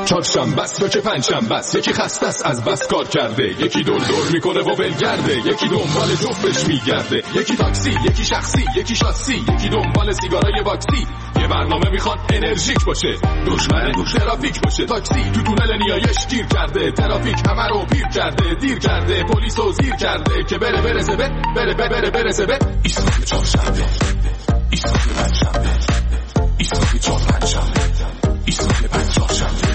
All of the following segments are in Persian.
چهارشنبه است یا که پنجشنبه است، یکی خسته است از بس کار کرده، یکی دور میکنه و ولگرده، یکی دنبال جفتش میگرده، یکی تاکسی، یکی شخصی، یکی شاسی، یکی دنبال سیگارای واکسی. یه برنامه میخواد انرژیک باشه، دشمن ترافیک باشه. تاکسی تو تونل نیایش گیر کرده، ترافیک همه رو پیر کرده، دیر کرده، پلیسو زیر کرده که بره زبط، بره زبط. ایستگاه چهارشنبه، ایستگاه پنجشنبه، ایستگاه چهارشنبه، ایستگاه پنجشنبه.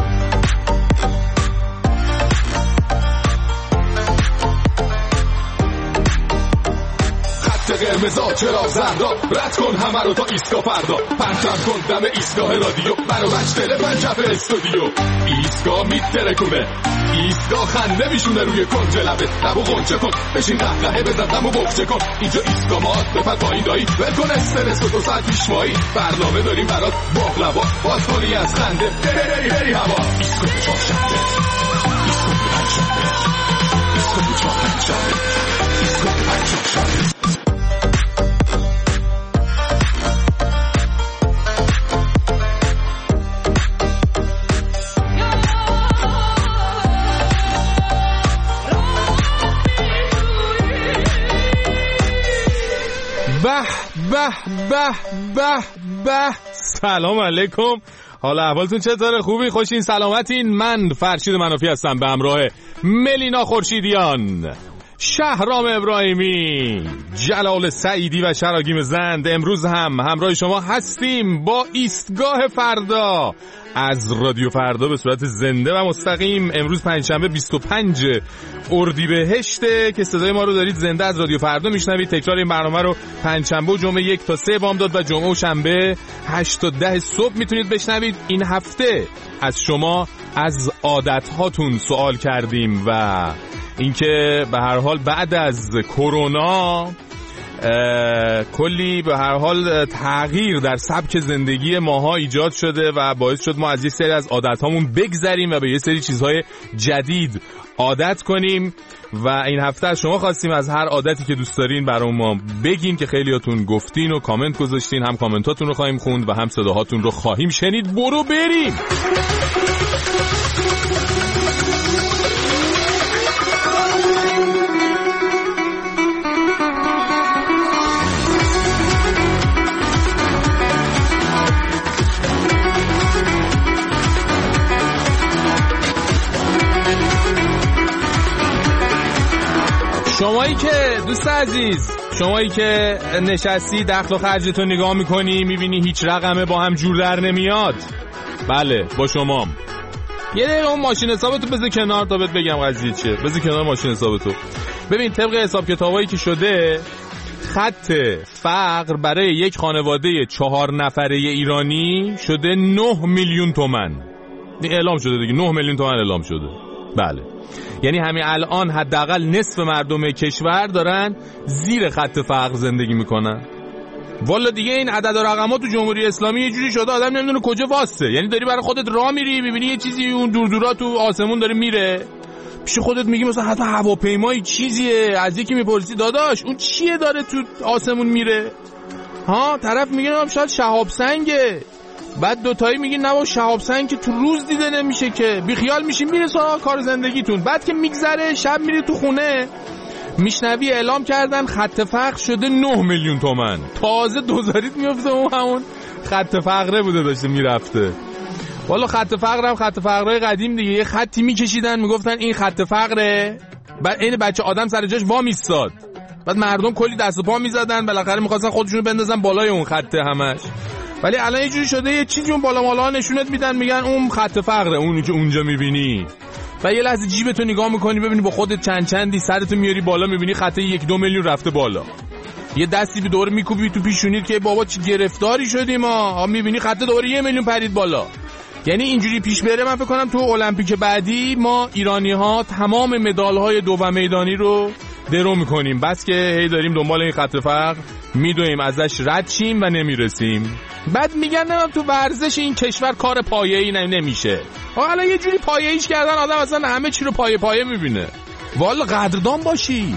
قرمزا چرا زردا، رد کن همه رو تا ایستگاه فردا، پرچم کن دم ایستگاه رادیو، برو بچتله پنجف استودیو. ایستگاه میترکونه، ایستگاه خنده میشونه روی کنج لبه، لبو غنچه کن، بشین قهقهه بزن دمو بخچه کن. اینجا ایستگاه مات بپر پایین دایی، ول کن استرس و 2 ساعت پیشوایی، برنامه داریم برات باقلوا، باز کنی از خنده بری هوا. ایستگاه چهارشنبه، ایستگاه پنجشنبه، ایستگاه چهارشنبه، ایستگاه پنجشنبه. به سلام علیکم، حالا احوالتون چطوره؟ خوبی؟ خوشین؟ سلامتین؟ من فرشید منافی هستم به همراه ملینا خورشیدیان، شهرام ابراهیمی، جلال سعیدی و شراگیم زند. امروز هم همراه شما هستیم با ایستگاه فردا از رادیو فردا به صورت زنده و مستقیم. امروز پنجشنبه 25 اردیبهشته که صدای ما رو دارید زنده از رادیو فردا میشنوید. تکرار این برنامه رو پنجشنبه و جمعه 1 تا 3 بامداد و جمعه و شنبه 8 تا 10 صبح میتونید بشنوید. این هفته از شما از عادت‌هاتون سوال کردیم و اینکه به هر حال بعد از کرونا کلی به هر حال تغییر در سبک زندگی ماها ایجاد شده و باعث شد ما از یه سری از عادت‌هامون بگذریم و به یه سری چیزهای جدید عادت کنیم و این هفته از شما خواستیم از هر عادتی که دوست دارین برام ما بگین که خیلیاتون گفتین و کامنت گذاشتین. هم کامنتاتون رو خواهیم خوند و هم صداهاتون رو خواهیم شنید. برو بریم. شمایی که دوست عزیز، شمایی که نشستی دخل و خرجتو نگاه میکنی میبینی هیچ رقمه با هم جور در نمیاد، بله با شمام. یه دقیقه اون ماشین حسابتو بذار کنار تا بهت بگم قضیه چیه. بذار کنار ماشین حسابتو. ببین طبق حساب کتابایی که شده خط فقر برای یک خانواده 4 نفره ایرانی شده 9 میلیون تومان. اعلام شده دیگه، 9 میلیون تومان اعلام شده. بله، یعنی همین الان حداقل نصف مردم کشور دارن زیر خط فقر زندگی میکنن. والا دیگه این عدد و رقمات تو جمهوری اسلامی یه جوری شده آدم نمیدونه کجا واسه. یعنی داری برای خودت راه میری میبینی یه چیزی اون دور تو آسمون داره میره، پیش خودت میگی مثلا حتی هواپیمایی چیزیه، از یکی میپرسی داداش اون چیه داره تو آسمون میره؟ ها طرف میگه شاید شهاب سنگه، بعد دوتایی میگین نه شهاب سنگ که تو روز دیده نمیشه که، بیخیال میشین میره سراغ کار زندگیتون. بعد که میگذره شب میری تو خونه میشنوی اعلام کردن خط فقر شده 9 میلیون تومان. تازه دوزاریت میفته اون همون خط فقره بوده داشته میرفته. والا خط فقر هم خط فقرهای قدیم دیگه، یه خطی میکشیدن میگفتن این خط فقره، بعد این بچه آدم سر جاش وا میستاد، بعد مردم کلی دست و پا میزدن، بالاخره میخواستن خودشونو بندازن بالای اون خط همش. ولی الان یه جوری شده یه چیزی اون بالا مالا نشونت میدن میگن اون خط فقره، اونی که اونجا میبینی. و یه لحظه جیبتو نگاه میکنی ببینی با خودت چندی سرتو میاری بالا میبینی خط 1-2 میلیون رفته بالا. یه دستی به دور میکوبی تو پیشونیت که بابا چی گرفتاری شدیم ما، میبینی خط دوباره 1 میلیون پرید بالا. یعنی اینجوری پیش بره من فکر کنم تو المپیک بعدی ما ایرانی ها تمام مدال های دو میدانی رو درو میکنیم، بس که هی داریم دنبال این خط فقر میدویم ازش رد شیم و نمیرسیم. بعد میگن نه تو ورزش این کشور کار پایه‌ای نمیشه. حالا یه جوری پایه‌ایش کردن آدم اصلا همه چی رو پایه میبینه. والا قدردان باشی.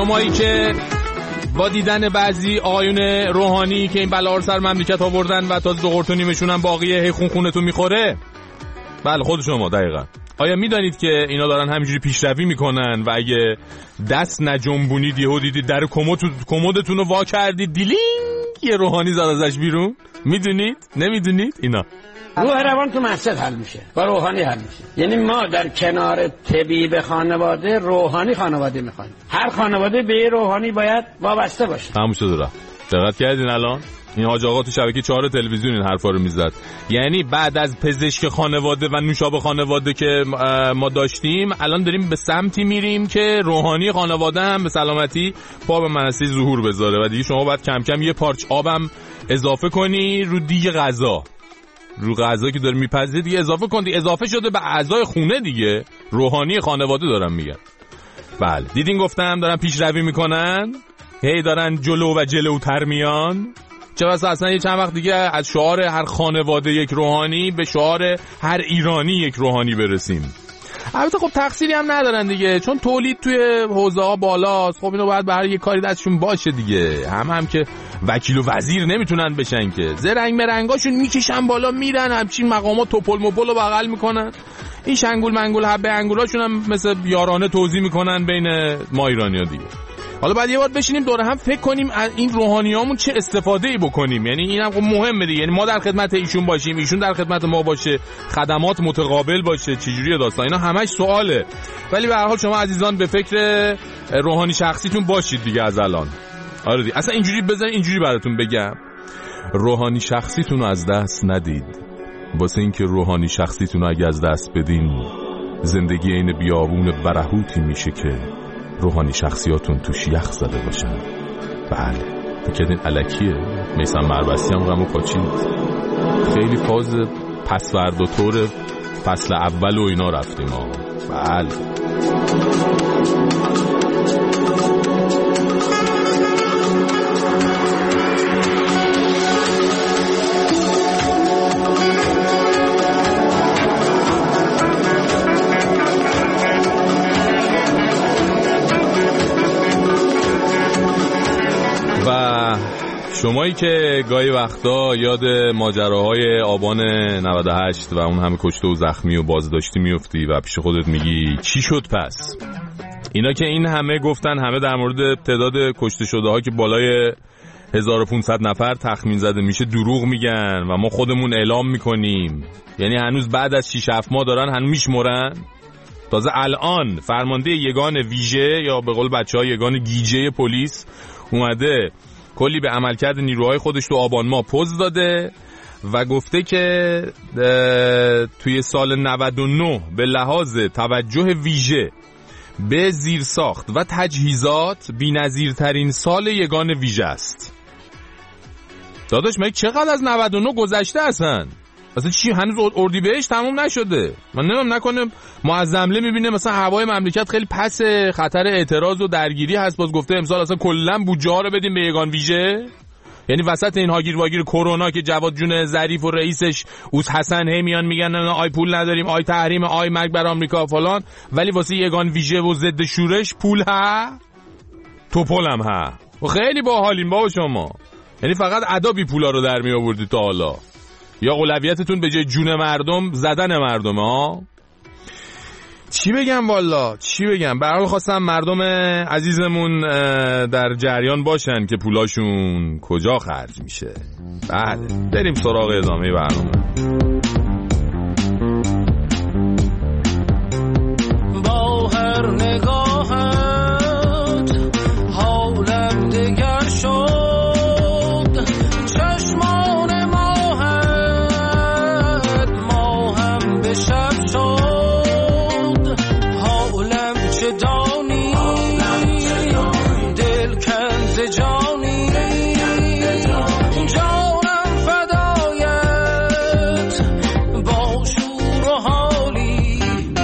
شمایی که با دیدن بعضی آیون روحانی که این بلا رو سر مملکت آوردن و تا زغرتو نیمشون هم باقیه، هی خونتون میخوره. بله خود شما دقیقاً. آیا میدانید که اینا دارن همینجوری پیشروی میکنن و اگه دست نجنبونید یهو دیدید در کمدتون رو وا کردید دیلینگ یه روحانی زد ازش بیرون؟ میدونید؟ نمیدونید؟ اینا روح روان تو مسجد حل میشه، با روحانی حل میشه. یعنی ما در کنار طبیب خانواده روحانی خانواده میخوایم. هر خانواده به روحانی باید وابسته باشه. تموم شد رفت. دقت کردین الان؟ این حاج آقا تو شبکه 4 تلویزیون این حرفا رو میزد. یعنی بعد از پزشک خانواده و نوشابه خانواده که ما داشتیم، الان داریم به سمتی میریم که روحانی خانواده هم به سلامتی پا به منصه ظهور بذاره و دیگه شما باید کم کم یه پارچ آبم اضافه کنی رو دیگه غذا. رو غذایی که داره میپزه دیگه اضافه کن، دیگه اضافه شده به اعضای خونه دیگه. روحانی خانواده دارم میگن. بله دیدین گفتم دارن پیشروی میکنن، هی دارن جلو و جلوتر میان. چه بسا اصلا یه چند وقت دیگه از شعار هر خانواده یک روحانی به شعار هر ایرانی یک روحانی برسیم. البته خب تقصیری هم ندارن دیگه، چون تولید توی حوزه ها بالاست. خب اینو باید برای یه کاری دستشون باشه دیگه. هم که وکیل و وزیر نمیتونن بشن که، زرنگ مرنگاشون میکشن بالا میرن همچین مقامات توپل مپل رو بغل میکنن. این شنگول منگول حبه انگولاشون هم مثل یارانه توزیع میکنن بین ما ایرانی‌ها دیگه. حالا بعد یه بار بشینیم دوره هم فکر کنیم از این روحانیامون چه استفاده‌ای بکنیم. یعنی اینم خب مهمه دیگه، یعنی ما در خدمت ایشون باشیم، ایشون در خدمت ما باشه، خدمات متقابل باشه، چجوریه داستان. اینا همش سواله. ولی به هر حال شما عزیزان به فکر روحانی شخصیتون باشید دیگه از الان. آره دیگه. اصلا اینجوری بزنید، اینجوری براتون بگم، روحانی شخصیتون رو از دست ندید. واسه اینکه روحانی شخصیتون رو اگه از دست بدین، زندگی این بیابون برهوتی میشه که روحانی شخصیاتون توش یخ زده باشن. بله فکرین الکیه. میسم مربسی هم غمو کاچید. خیلی فاز پس فرد و طور فصل اول و اینا رفتیم ها. بله شمایی که گاهی وقتا یاد ماجراهای آبان 98 و اون همه کشته و زخمی و بازداشتی میفتی و پیش خودت میگی چی شد پس؟ اینا که این همه گفتن، همه در مورد تعداد کشته شده ها که بالای 1500 نفر تخمین زده میشه دروغ میگن و ما خودمون اعلام میکنیم. یعنی هنوز بعد از 6-7 ماه دارن هنوز میشمرن. تازه الان فرمانده یگان ویژه یا به قول بچه‌ها یگان گیجه پلیس اومده کلی به عملکرد نیروهای خودش تو آبان ماه پوز داده و گفته که توی سال 99 به لحاظ توجه ویژه به زیرساخت و تجهیزات بی‌نظیرترین سال یگان ویژه است. داداش مگه چقدر از 99 گذشته اصلا چی هنوز اردیبهشت تموم نشده؟ من نکنه معظمله میبینه مثلا هوای مملکت خیلی پس، خطر اعتراض و درگیری هست، باز گفته امسال اصلا کلا بودجه ها رو بدیم به یگان ویژه. یعنی وسط این هاگیر واگیر کرونا که جواد جون ظریف و رئیسش اوس حسن هی میان میگن آی پول نداریم، آی تحریم، آی مرگ بر آمریکا فلان، ولی واسه یگان ویژه و ضد شورش پول ها، توپل هم ها. و خیلی باحالیم بابا شما. یعنی فقط ادا بی پولا رو در می آوردید تا حالا، یا اولویتتون به جای جون مردم زدن مردمه ها. چی بگم والا چی بگم. به هر حال خواستم مردم عزیزمون در جریان باشن که پولاشون کجا خرج میشه. بله بریم سراغ ادامه برنامه. با هر نگاهت حالم دگر شد، چشمان ماهم به شب شد، حالم چه دانی دل کنز جانی، جانم فدایت با شور و حالی،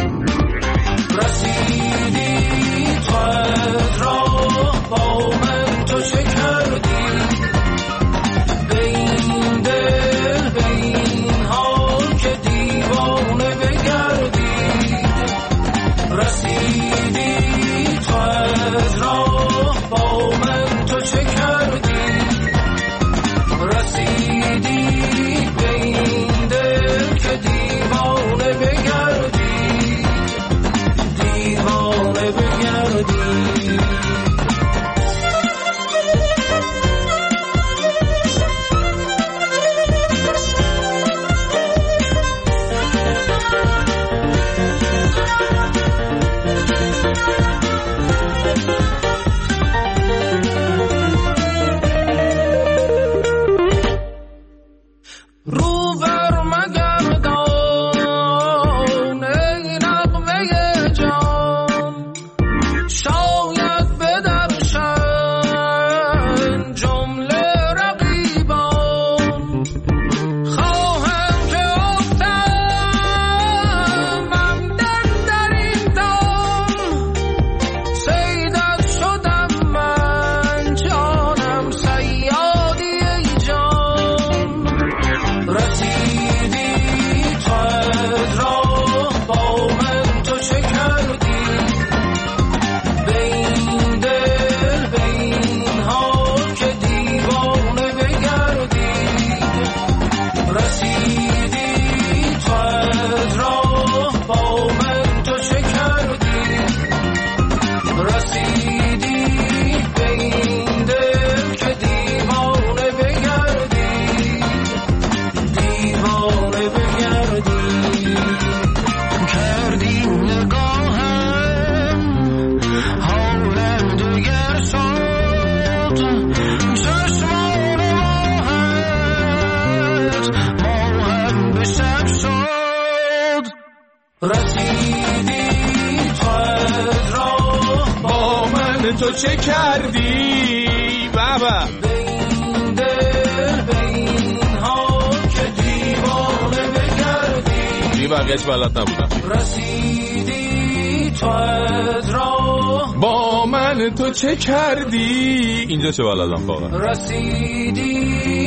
رسیدی قد را با من تو چه کردی، به این دل به این حال که دیوانه بگردی. تو چه کردی بابا این دل به این حال که دیوانه بگردی دیگه بقیهش بلد نبودم رسیدی تو از راه با من تو چه کردی اینجا چه بلدم فقط رسیدی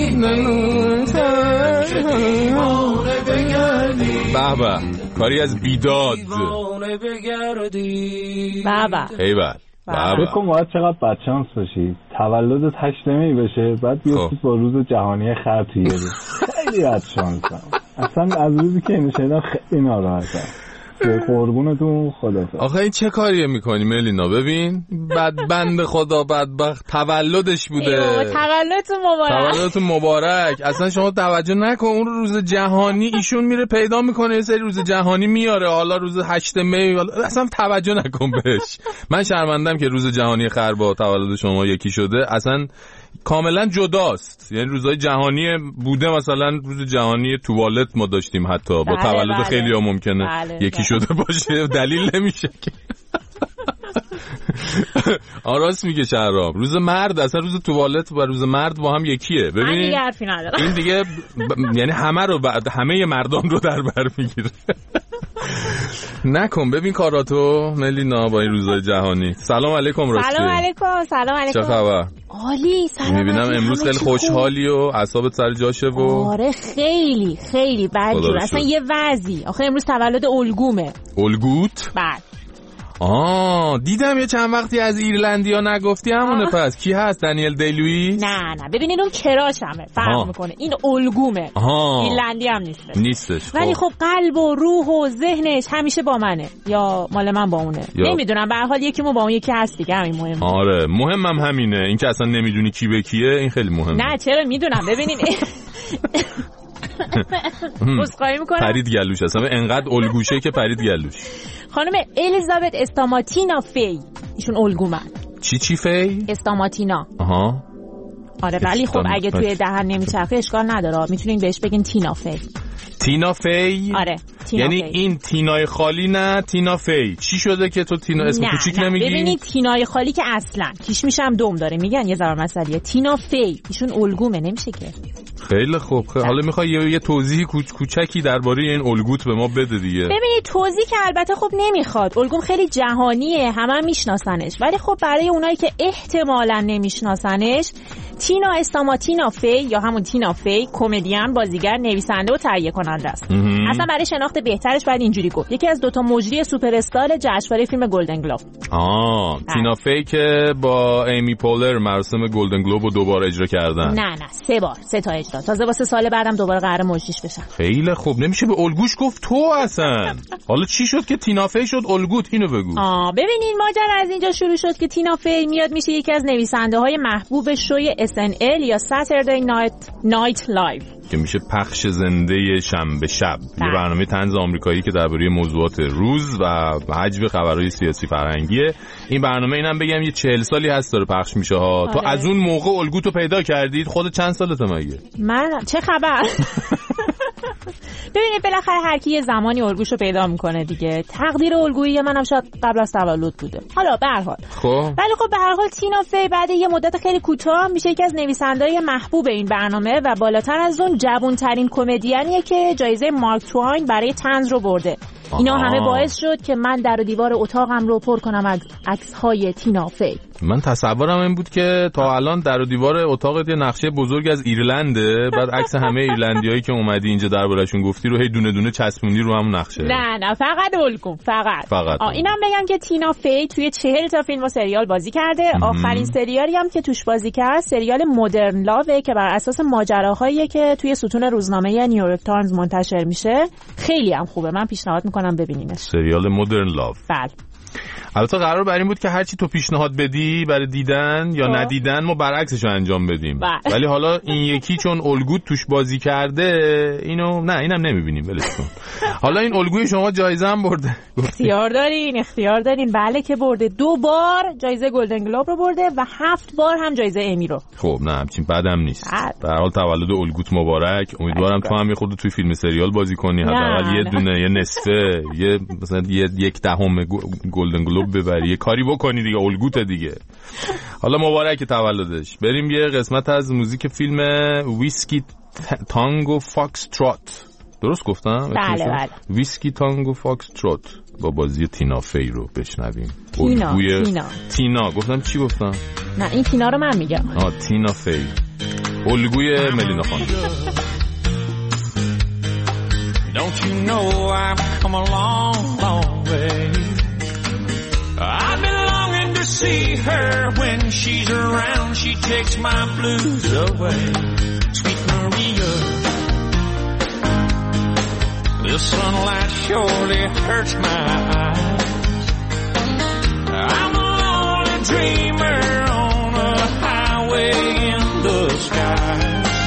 که دیوانه بگردی بابا کاری از بیداد دیوانه بگردی بابا ایول فکر کن باید چقدر بدشانس باشی تولدت 8 می بشه بعد بیفتی با روز جهانی خر توی روز خیلی بدشانسم اصلا از روزی که اینو شنیدم خیلی ناراحتم قربونتون خدا. آخه این چه کاریه میکنی ملینا؟ ببین بند خدا بدبخت تولدش بوده. تولدتون مبارک. اصلا شما توجه نکن اون روز جهانی ایشون میره پیدا میکنه یه سری روز جهانی میاره حالا روز 8 می اصلا توجه نکن بهش. من شرمندم که روز جهانی خر با تولد شما یکی شده. اصلا کاملا جداست. یعنی روزهای جهانی بوده مثلا روز جهانی توالت ما داشتیم حتی با تولد خیلی ها ممکنه یکی شده باشه دلیل نمیشه که راست میگه شهرام. روز مرد اصلا روز توالت و روز مرد با هم یکیه. ببین این دیگه یعنی همه مردان رو در بر میگیره. نکن ببین کاراتو ملینا با این روزهای جهانی. سلام علیکم راستی. سلام علیکم. چه خبر؟ عالی. سلام. میبینم امروز خیلی خوشحالی و اعصابت سر جاشه و آره خیلی بدجور. اصلا یه وضعی. آخه امروز تولد الگومه. الگوت؟ بله. دیدم یه چند وقتی از ایرلندیا نگفتی همونه. پس کی هست؟ دنیل دی لوئیس؟ نه ببینید اون کراشمه فرق میکنه. این الگومه. ایرلندی هم نیستش. ولی خب قلب و روح و ذهنش همیشه با منه یا مال من با اونه نمیدونم. به هر حال یکیمون با اون یکی هست دیگه. همین مهمه. آره مهمم همینه. این که اصلا نمیدونی کی به کیه این خیلی مهمه. نه چرا میدونم. ببینید بسخواهی میکنم پرید گلوش اصلا انقدر الگوشه که پرید گلوش. خانم الیزابت استاماتینا فی ایشون الگومن. چی فی؟ استاماتینا. آره ولی خب اگه توی دهن نمیچرخه اشکال نداره میتونین بهش بگین تینا فی. تینا فی؟ آره تینا یعنی فی. این تینای خالی نه تینا فی. چی شده که تو تینا اسم کوچیک نمیگی؟ ببینید تینای خالی که اصلا کیشمیش هم دم داره میگن یه ذره مسئله. تینا فی ایشون الگومه نمیشه که. خیلی خوب. حالا میخوای یه توضیح کوچکی درباره این الگوت به ما بده دیگه. ببینید توضیح که البته خب نمیخواد. الگوم خیلی جهانیه همه میشناسنش ولی خب برای اونایی که احتمالاً نمیشناسنش تینا استاماتینا فی یا همون تینا فی کمدین، بازیگر، نویسنده و تهیه کننده است. اصلا برای شناخت بهترش باید اینجوری گفت یکی از دوتا مجری سوپر استار جشنواره فیلم گلدن گلوب. تینا فی که با ایمی پولر مراسم گلدن گلوب رو دوباره اجرا کردن. نه 3 بار 3 تا اجرا. تازه واسه سال بعدم دوباره قرار مجریش بشن. خیلی خوب. نمیشه به الگوش گفت تو اصلا. حالا چی شد که تینا فی شد الگوت؟ اینو بگو. ببینین ماجرا از اینجا شروع شد که تینا فی میاد میشه یکی از نویسنده های محبوب شوی SNL یا Saturday Night Live که میشه پخش زنده شنبه شب. یه برنامه طنز آمریکایی که درباره موضوعات روز و حجم خبرهای سیاسی فرهنگیه. این برنامه اینم بگم یه 40 سالی هست داره پخش میشه ها. تو از اون موقع الگوتو پیدا کردید؟ خودت چند سالته مگه؟ من چه خبر؟ ببینید بالاخره هر کی یه زمانی الگوشو پیدا میکنه دیگه. تقدیر الگویی منم شاید قبل از تولد بوده. حالا به هر حال ولی خب به هر حال تینا فی بعد یه مدت خیلی کوتاه میشه یکی از نویسنده‌های محبوب این برنامه و بالاتر از اون جوان‌ترین کمدینیه که جایزه مارک توین برای طنز رو برده. اینا همه باعث شد که من در و دیوار اتاقم رو پر کنم از عکس‌های تینا فی. من تصورم این بود که تا الان در و دیوار اتاقت یه نقشه بزرگ از ایرلنده، بعد عکس همه ایرلندیایی که اومدی اینجا دربارشون گفتی رو هی دونه دونه چسبوندی رو همون نقشه. نه فقط الگوم فقط. اینم بگم که تینا فی توی 40 تا فیلم و سریال بازی کرده. آخرین سریالی هم که توش بازی کرد سریال مدرن لاوه که بر اساس ماجراهایی که توی ستون روزنامه نیویورک تایمز منتشر میشه. خیلی هم خوبه. من پیشنهاد میکنم ببینینش. سریال مدرن لاو. بله. البته قرار بر این بود که هرچی تو پیشنهاد بدی برای دیدن یا ندیدن ما برعکسش رو انجام بدیم. ولی حالا این یکی چون الگوت توش بازی کرده اینو نه اینم نمیبینیم ولش کن. حالا این الگوی شما جایزه هم برده. اختیار دارین. بله که برده. 2 بار جایزه گلدن گلوب رو برده و 7 بار هم جایزه امی رو. خب نه همچین بدم نیست. به هر حال تولد الگوت مبارک. امیدوارم تو هم یه خورده توی فیلم سریال بازی کنی. حداقل یه دونه یه نصفه یه مثلا 1/10 گلدن گلوب ببری، یه کاری بکنی دیگه، الگوت دیگه. حالا مبارک تولدش. بریم یه قسمت از موزیک فیلم ویسکی تانگو فاکس تروت. درست گفتم؟ بله بله. ویسکی تانگو فاکس تروت با بازی تینا فی رو بشنویم. تینا گفتم چی گفتم؟ نه این تینا رو من میگم. تینا فی، الگوی ملینا خانم. Don't you know I've come a long, long way. I've been longing to see her. When she's around, she takes my blues away. Sweet Maria, the sunlight surely hurts my eyes. I'm a lonely dreamer on a highway in the sky.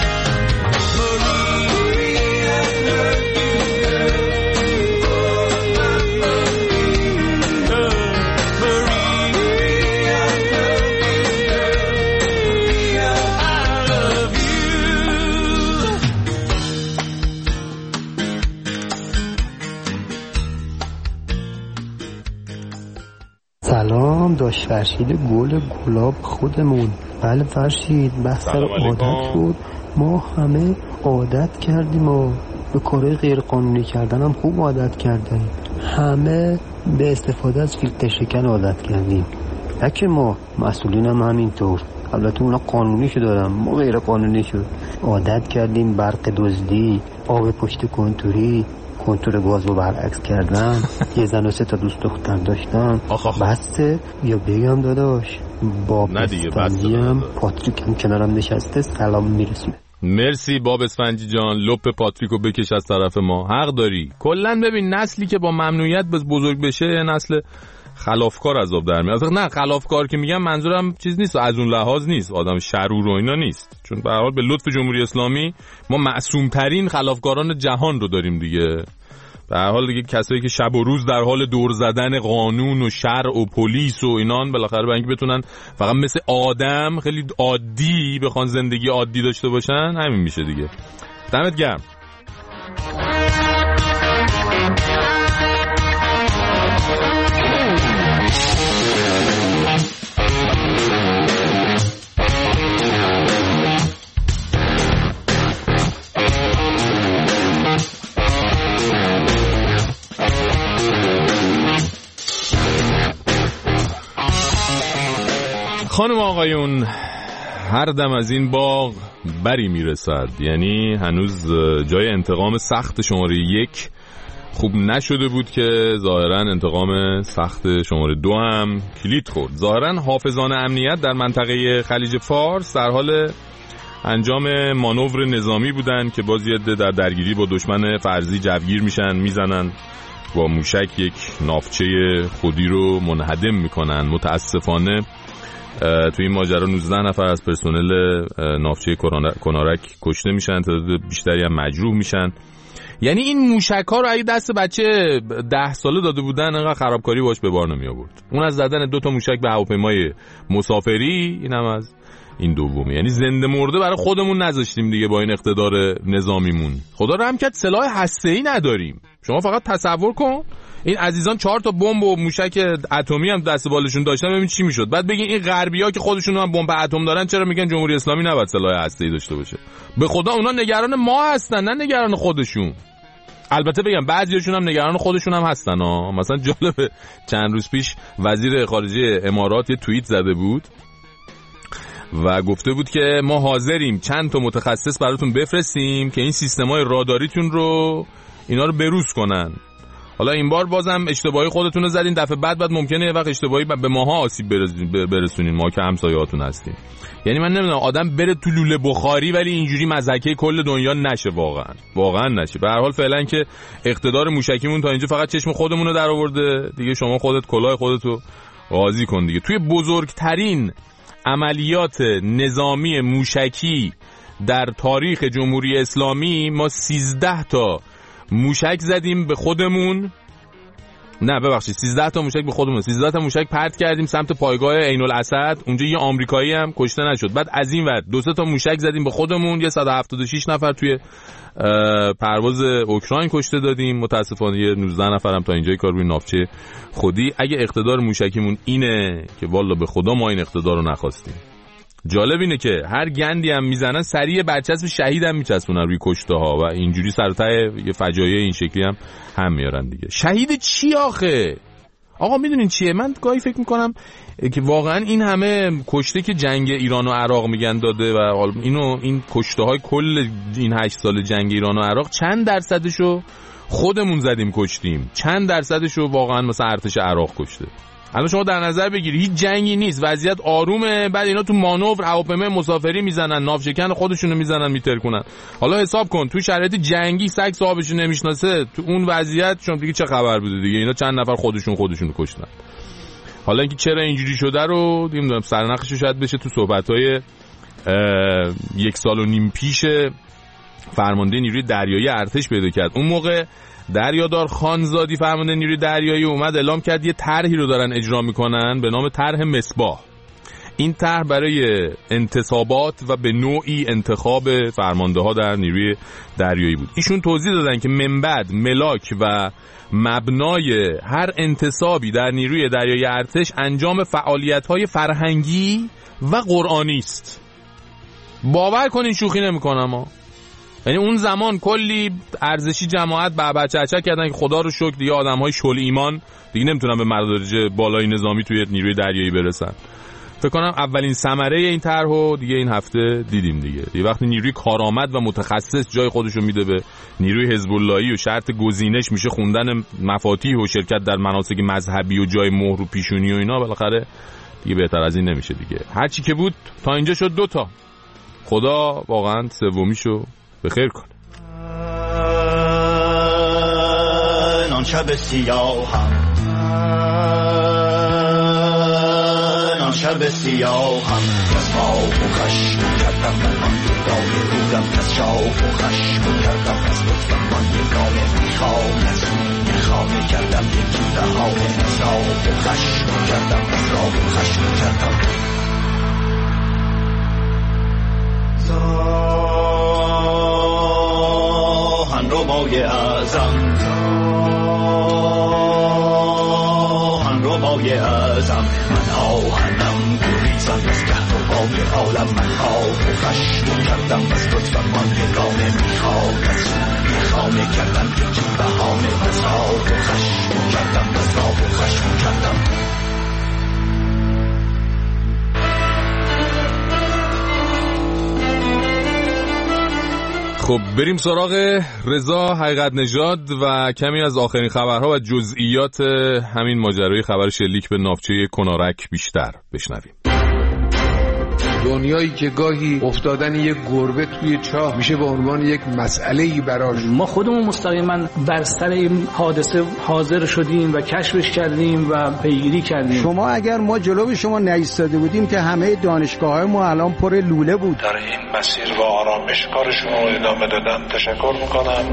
سلام داش فرشید گل گلاب خودمون. بله فرشید بحث عادت بود، ما همه عادت کردیم و به کارهای غیر قانونی کردن هم خوب عادت کردیم، همه به استفاده از فیلتر شکن عادت کردیم، نه که ما مسئولین هم همینطور. البته اونا قانونیشو دارن، ما غیر قانونیشو عادت کردیم. برق دزدی، آب پشت کنتوری، کنتور گاز رو برعکس کردن. یه زن و 3 دوست دختر داشتم. بسته یا بگم داداش باب اسفندیم پاتریک هم کنارم نشسته سلام میرسونه. مرسی باب اسفندی جان، لپ پاتریکو بکش از طرف ما، حق داری. کلن ببین نسلی که با ممنوعیت بزرگ بشه نسل خلافکار عذاب در میاد. نه خلافکار که میگم منظورم چیز نیست، از اون لحاظ نیست، آدم شرور و اینا نیست، چون به هر حال به لطف جمهوری اسلامی ما معصوم ترین خلافکاران جهان رو داریم دیگه. به هر حال دیگه کسایی که شب و روز در حال دور زدن قانون و شرع و پلیس و اینان، بالاخره برای اینکه بتونن فقط مثل آدم خیلی عادی بخوان زندگی عادی داشته باشن، همین میشه دیگه. دمت گرم. خانم آقایون، هر دم از این باغ بری میرسد. یعنی هنوز جای انتقام سخت شماره 1 خوب نشده بود که ظاهرا انتقام سخت شماره 2 هم کلید خورد. ظاهرا حافظان امنیت در منطقه خلیج فارس در حال انجام مانور نظامی بودن که باز یه در درگیری با دشمن فرضی جوگیر میشن، میزنن با موشک یک ناوچه خودی رو منهدم میکنن. متاسفانه توی این ماجرا 19 نفر از پرسنل ناوچه کنارک کشته میشن، تعداد بیشتری هم مجروح میشن. یعنی این موشک ها رو اگه دست بچه 10 ساله داده بودن انقدر خرابکاری باش به بار نمی آورد. اون از زدن 2 تا موشک به هواپیمای مسافری، اینم از این دومی. یعنی زنده مرده برای خودمون نذاشتیم دیگه با این اقتدار نظامیمون. خدا رحم کرد سلاح هسته‌ای نداریم. شما فقط تصور کن این عزیزان 4 تا بمب و موشک اتمی هم دست بالشون داشتن، ببین چی میشد. بعد بگین این غربی‌ها که خودشون هم بمب اتم دارن چرا میگن جمهوری اسلامی نباید سلاح هسته‌ای داشته باشه؟ به خدا اونا نگران ما هستن نه نگران خودشون. البته بگم بعضیاشون هم نگران خودشون هم هستن ها. مثلا جالبه چند روز پیش وزیر خارجه امارات یه توییت زده بود و گفته بود که ما حاضریم چند تا متخصص براتون بفرستیم که این سیستم‌های راداریتون رو اینا رو بروز کنن. حالا این بار بازم اشتباهی خودتون رو زدین، دفعه بعد ممکنه یه وقت اشتباهی به ماها آسیب برسونین، ما که همسایه‌هاتون هستیم. یعنی من نمیدونم آدم بره تو لوله بخاری ولی اینجوری مزهکه کل دنیا نشه، واقعا نشه. به هر حال فعلا که اقتدار موشکیمون تا اینجا فقط چشم خودمون رو در آورده دیگه، شما خودت کلاه خودتو قاضی کن دیگه. توی بزرگترین عملیات نظامی موشکی در تاریخ جمهوری اسلامی ما 13 تا موشک زدیم به خودمون نه ببخشید 13 تا موشک به خودمون، 13 تا موشک پرت کردیم سمت پایگاه عین الاسد، اونجا یه آمریکایی هم کشته نشد. بعد از این ور 2 تا موشک زدیم به خودمون، یه 176 نفر توی پرواز اوکراین کشته دادیم. متاسفانه یه 19 نفرم تا اینجای کار روی ناوچه خودی. اگه اقتدار موشکیمون اینه که والا به خدا ما این اقتدار رو نخواستیم. جالب اینه که هر گندی هم میزنن سریع برچسب شهید هم میچسبونن روی کشته ها و اینجوری سرتای یه فجایع این شکلی هم میارن دیگه. شهید چی آخه؟ آقا میدونین چیه؟ من گاهی فکر میکنم که واقعا این همه کشته که جنگ ایران و عراق میگن داده و این کشته های کل این 8 سال جنگ ایران و عراق چند درصدشو خودمون زدیم کشتیم، چند درصدشو واقعا مثلا ارتش عراق کشته. الان شما در نظر بگیری هیچ جنگی نیست، وضعیت آرومه، بعد اینا تو مانور هواپیمای مسافری میزنن، ناوشکن خودشونو میزنن میترکونن. حالا حساب کن تو شرایط جنگی سگ صاحبشو نمیشناسه، تو اون وضعیت شما دیگه چه خبر بوده دیگه. اینا چند نفر خودشونو کشتن. حالا اینکه چرا اینجوری شده رو نمیدونم، سرنخش شاید بشه تو صحبت‌های 1.5 سال پیش فرمانده نیروی دریایی ارتش پیدا کرد. اون موقع دریادار خانزادی فرمانده نیروی دریایی اومد اعلام کرد یه طرحی رو دارن اجرا میکنن به نام طرح مصباح. این طرح برای انتصابات و به نوعی انتخاب فرمانده ها در نیروی دریایی بود. ایشون توضیح دادن که من بعد ملاک و مبنای هر انتصابی در نیروی دریایی ارتش انجام فعالیت‌های فرهنگی و قرآنی است. باور کنین شوخی نمی‌کنم ها. یعنی اون زمان کلی ارزشی جماعت بچه کردن که خدا رو شکر دیگه آدم‌های شل ایمان دیگه نمیتونن به مدارج بالای نظامی توی نیروی دریایی برسن. فکر کنم اولین ثمره این طرحو دیگه این هفته دیدیم دیگه. وقتی نیروی کارآمد و متخصص جای خودشو میده به نیروی حزب اللهی و شرط گزینش میشه خوندن مفاتیح و شرکت در مناسک مذهبی و جای مهر و پیشونی و اینا، بالاخره دیگه بهتر از این نمیشه دیگه. هر چی که بود تا اینجا شد 2 تا. خدا واقعا سومیشو به خیر کنه. آن شب سیاهم، آن شب سیاهم، از خواب و خشم کردم من یگان بودم، از شاف و خشم کردم از لطفم من یگان میخوام از میخوام کردم یکی بهانه، از راه و خشم کردم از راه و خشم کردم. زاهن ربای اعظم، زاهن ربای اعظم، من آهنم گریزم از کهف و بام عالم، من آه و خشم کردم از لطفم من یگانه میخوام از میخوامه کردم یکی بهانه، از راه و خشم کردم از راه و خشم کردم. خب بریم سراغ رضا حقیقت نژاد و کمی از آخرین خبرها و جزئیات همین ماجرای خبر شلیک به ناوچه کنارک بیشتر بشنویم. دنیایی که گاهی افتادن یک گربه توی چاه میشه به عنوان یک مسئله‌ای براش. ما خودمون مستقیما بر سر این حادثه حاضر شدیم و کشفش کردیم و پیگیری کردیم. شما اگر ما جلوی شما نایستاده بودیم که همه دانشگاه‌های ما الان پر لوله بود. در این مسیر و آرامش کارشون رو ادامه دادن. تشکر میکنم.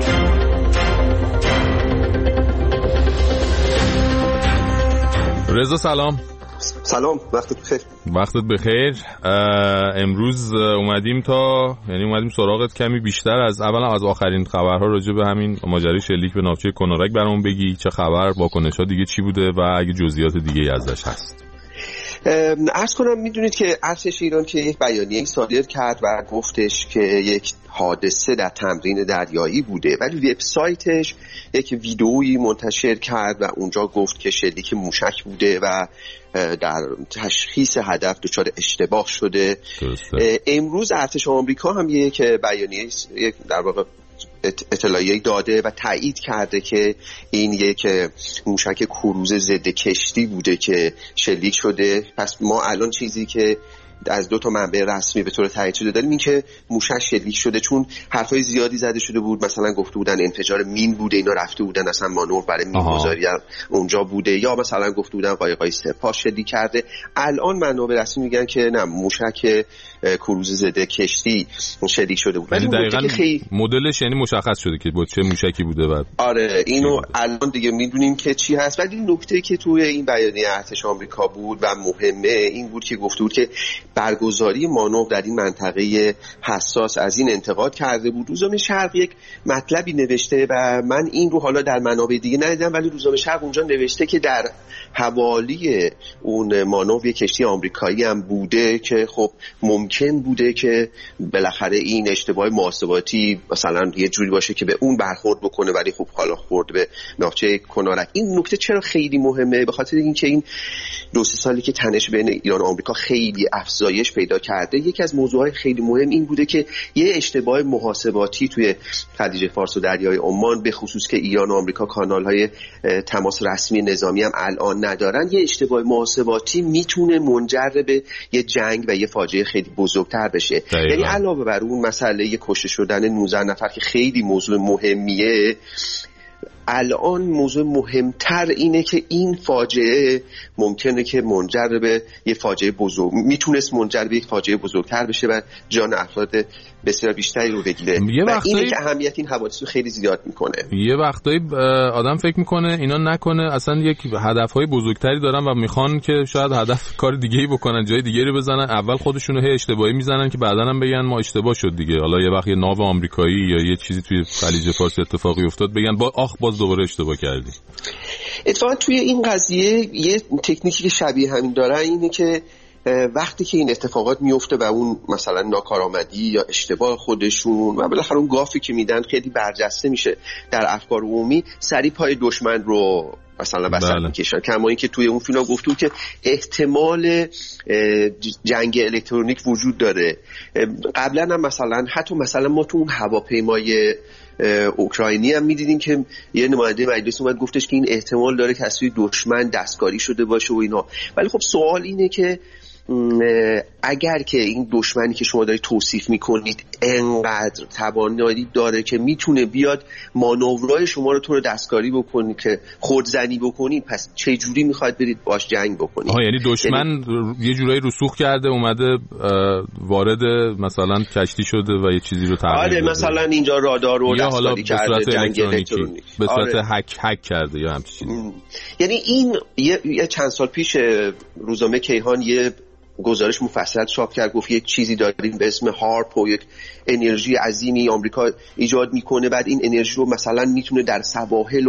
رضا سلام. سلام، وقتت بخیر. وقتت بخیر. امروز اومدیم سراغت کمی بیشتر از آخرین خبرها راجع به همین ماجرای شلیک به ناوچه کنارک برامون بگی. چه خبر، واکنش‌ها دیگه چی بوده و اگه جزئیات دیگه ازش هست. عرض کنم میدونید که ارتش ایران که یک بیانیه صادر کرد و گفتش که یک حادثه در تمرین دریایی بوده، ولی وبسایتش یک ویدئویی منتشر کرد و اونجا گفت که شلیک موشک بوده و در تشخیص هدف دچار اشتباه شده. امروز ارتش آمریکا هم یک بیانیه در واقع اطلاعیه‌ای داده و تایید کرده که این یک موشک کروز ضد کشتی بوده که شلیک شده. پس ما الان چیزی که از 2 منبع رسمی به طور تایید شده داریم، این که موشک شلیک شده، چون حرفای زیادی زده شده بود، مثلا گفته بودن انفجار مین بوده، اینا رفته بودن اصلا مانور برای مین‌گذاری اونجا بوده، یا مثلا گفته بودن قایقای سپاه شلیک کرده. الان منابع رسمی میگن که نه، موشک کروزه زده کشتی شلیک شده بود. ولی دقیقاً مدلش یعنی مشخص شده که با چه موشکی بوده بعد. آره اینو الان دیگه میدونیم که چی هست. ولی نکته که توی این بیانیه ارتش آمریکا بود و مهمه این بود که گفته بود که برگزاری مانور در این منطقه حساس از این انتقاد کرده بود. روزنامه شرق یک مطلبی نوشته و من این رو حالا در منابع دیگه ندیدم، ولی روزنامه شرق اونجا نوشته که در حوالی اون مانور کشتی آمریکایی هم بوده که خب ممکن بوده که بالاخره این اشتباه محاسباتی مثلا یه جوری باشه که به اون برخورد بکنه، ولی خب حالا خورد به ناوچه کنارک. این نکته چرا خیلی مهمه؟ به خاطر اینکه این 2-3 سالی که تنش بین ایران و آمریکا خیلی افزایش پیدا کرده، یکی از موضوعات خیلی مهم این بوده که یه اشتباه محاسباتی توی خلیج فارس و دریای عمان، به خصوص که ایران و آمریکا کانال‌های تماس رسمی نظامی هم الان ندارن، یه اشتباه محاسباتی میتونه منجر به یه جنگ و یه فاجعه خیلی بزرگتر بشه. یعنی علاوه بر اون مسئله کشته شدن 19 نفر که خیلی موضوع مهمیه، الان موضوع مهمتر اینه که این فاجعه ممکنه که منجر به یه فاجعه بزرگ، میتونست منجر به یک فاجعه بزرگتر بشه و جان افراد بسیار بیشتری رو بگیره و اینه که اهمیت این حوادث رو خیلی زیاد میکنه. یه وقتایی آدم فکر میکنه اینا نکنه اصلا یک هدفهای بزرگتری دارن و میخوان که شاید هدف کار دیگه‌ای بکنن، جای دیگه‌ای رو بزنن، اول خودشونو هی اشتباهی میزنن که بعداً هم بگن ما اشتباه شد دیگه. حالا یه وقت یه ناو آمریکایی یا یه چیزی توی خلیج فارس اتفاقی افتاد بگن باز دوباره اشتباه کردیم. اتفاقا توی این قضیه یه تکنیکی که شبیه همین داره اینه که وقتی که این اتفاقات میفته و اون مثلا ناکارآمدی یا اشتباه خودشون و بالاخره اون گافی که میدن خیلی برجسته میشه در افکار عمومی، سری پای دشمن رو مثلا وسط میکشن. کما اینکه توی اون فیلم گفته بود که احتمال جنگ الکترونیک وجود داره. قبلا هم مثلا ما تو اون هواپیمای اوکراینی هم میدیدیم که یه نماینده مجلس اومد گفتش که این احتمال داره که از سوی دشمن دستکاری شده باشه و اینا. ولی خب سوال اینه که اگر که این دشمنی که شما دارید توصیف میکنید انقدر توانایی داره که میتونه بیاد مانورهای شما رو طور دستکاری بکنید که خودزنی بکنید، پس چه جوری میخواید برید باش جنگ بکنید؟ یعنی دشمن یه جورایی رسوخ کرده اومده وارد مثلا کشتی شده و یه چیزی رو تغییر داده. مثلا اینجا رادار رو دستکاری کرده، جنگ الکترونیکی به صورت هک کرده یا همچین چیزی. یعنی این یه چند سال پیش روزنامه کیهان یه گزارش مفصل چاپ کرد، گفت یک چیزی داریم به اسم هارپ و یک انرژی عظیمی آمریکا ایجاد میکنه، بعد این انرژی رو مثلا میتونه در سواحل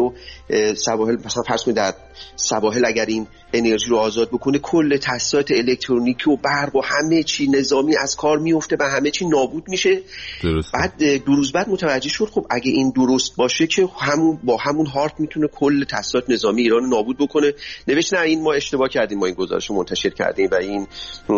مثلا فرض کنید در سواحل اگر این انرژی رو آزاد بکنه کل تاسیسات الکترونیکی و برق و همه چی نظامی از کار میفته و همه چی نابود میشه. بعد 2 روز بعد متوجه شد خب اگه این درست باشه که با همون هارپ میتونه کل تاسیسات نظامی ایران رو نابود بکنه. نوشت نه این ما اشتباه کردیم، ما این گزارش رو منتشر کردیم و این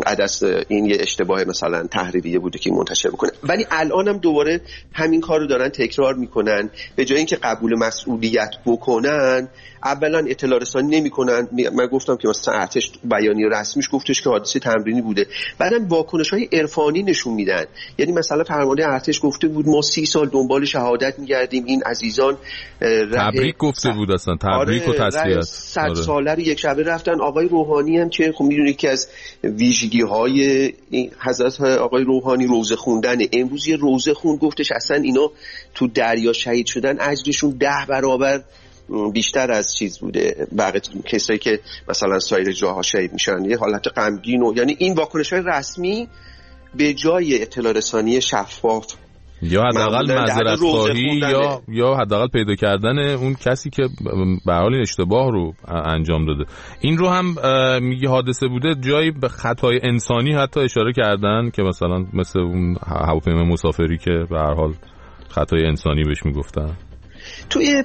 این یه اشتباه مثلا تحریریه بوده که منتشر بکنه. ولی الان هم دوباره همین کار رو دارن تکرار میکنن، به جای اینکه قبول مسئولیت بکنن اولا اطلاع رسانی نمیکنن. من گفتم که مثلا ارتش بیانیه رسمیش گفتش که حادثه تمرینی بوده، بعدم واکنش‌های عرفانی نشون میدن. یعنی مثلا فرمانده ارتش گفته بود ما 30 سال دنبال شهادت میگردیم، این عزیزان تبریک گفته بود، اصلا تبریک و تسلیت 100 ساله رو یک شبه رفتن. آقای روحانی هم که خب میدونید که از ویژگی‌های حضرت آقای روحانی روزه خوندن، امروز یه روزه خوند، گفتش اصلا اینا تو دریا شهید شدن اجرشون 10 برابر بیشتر از چیز بوده بقیه کسایی که مثلا سایر جاها شهید میشن. یه حالت غمگین و یعنی این واکنش‌های رسمی به جای اطلاع رسانی شفاف یا حداقل معذرت خواهی یا حداقل پیدا کردن اون کسی که به حال اشتباه رو انجام داده. این رو هم میگه حادثه بوده، جایی به خطای انسانی حتی اشاره کردن که مثلا مثل اون هواپیمای مسافری که به هر حال خطای انسانی بهش میگفتن. توی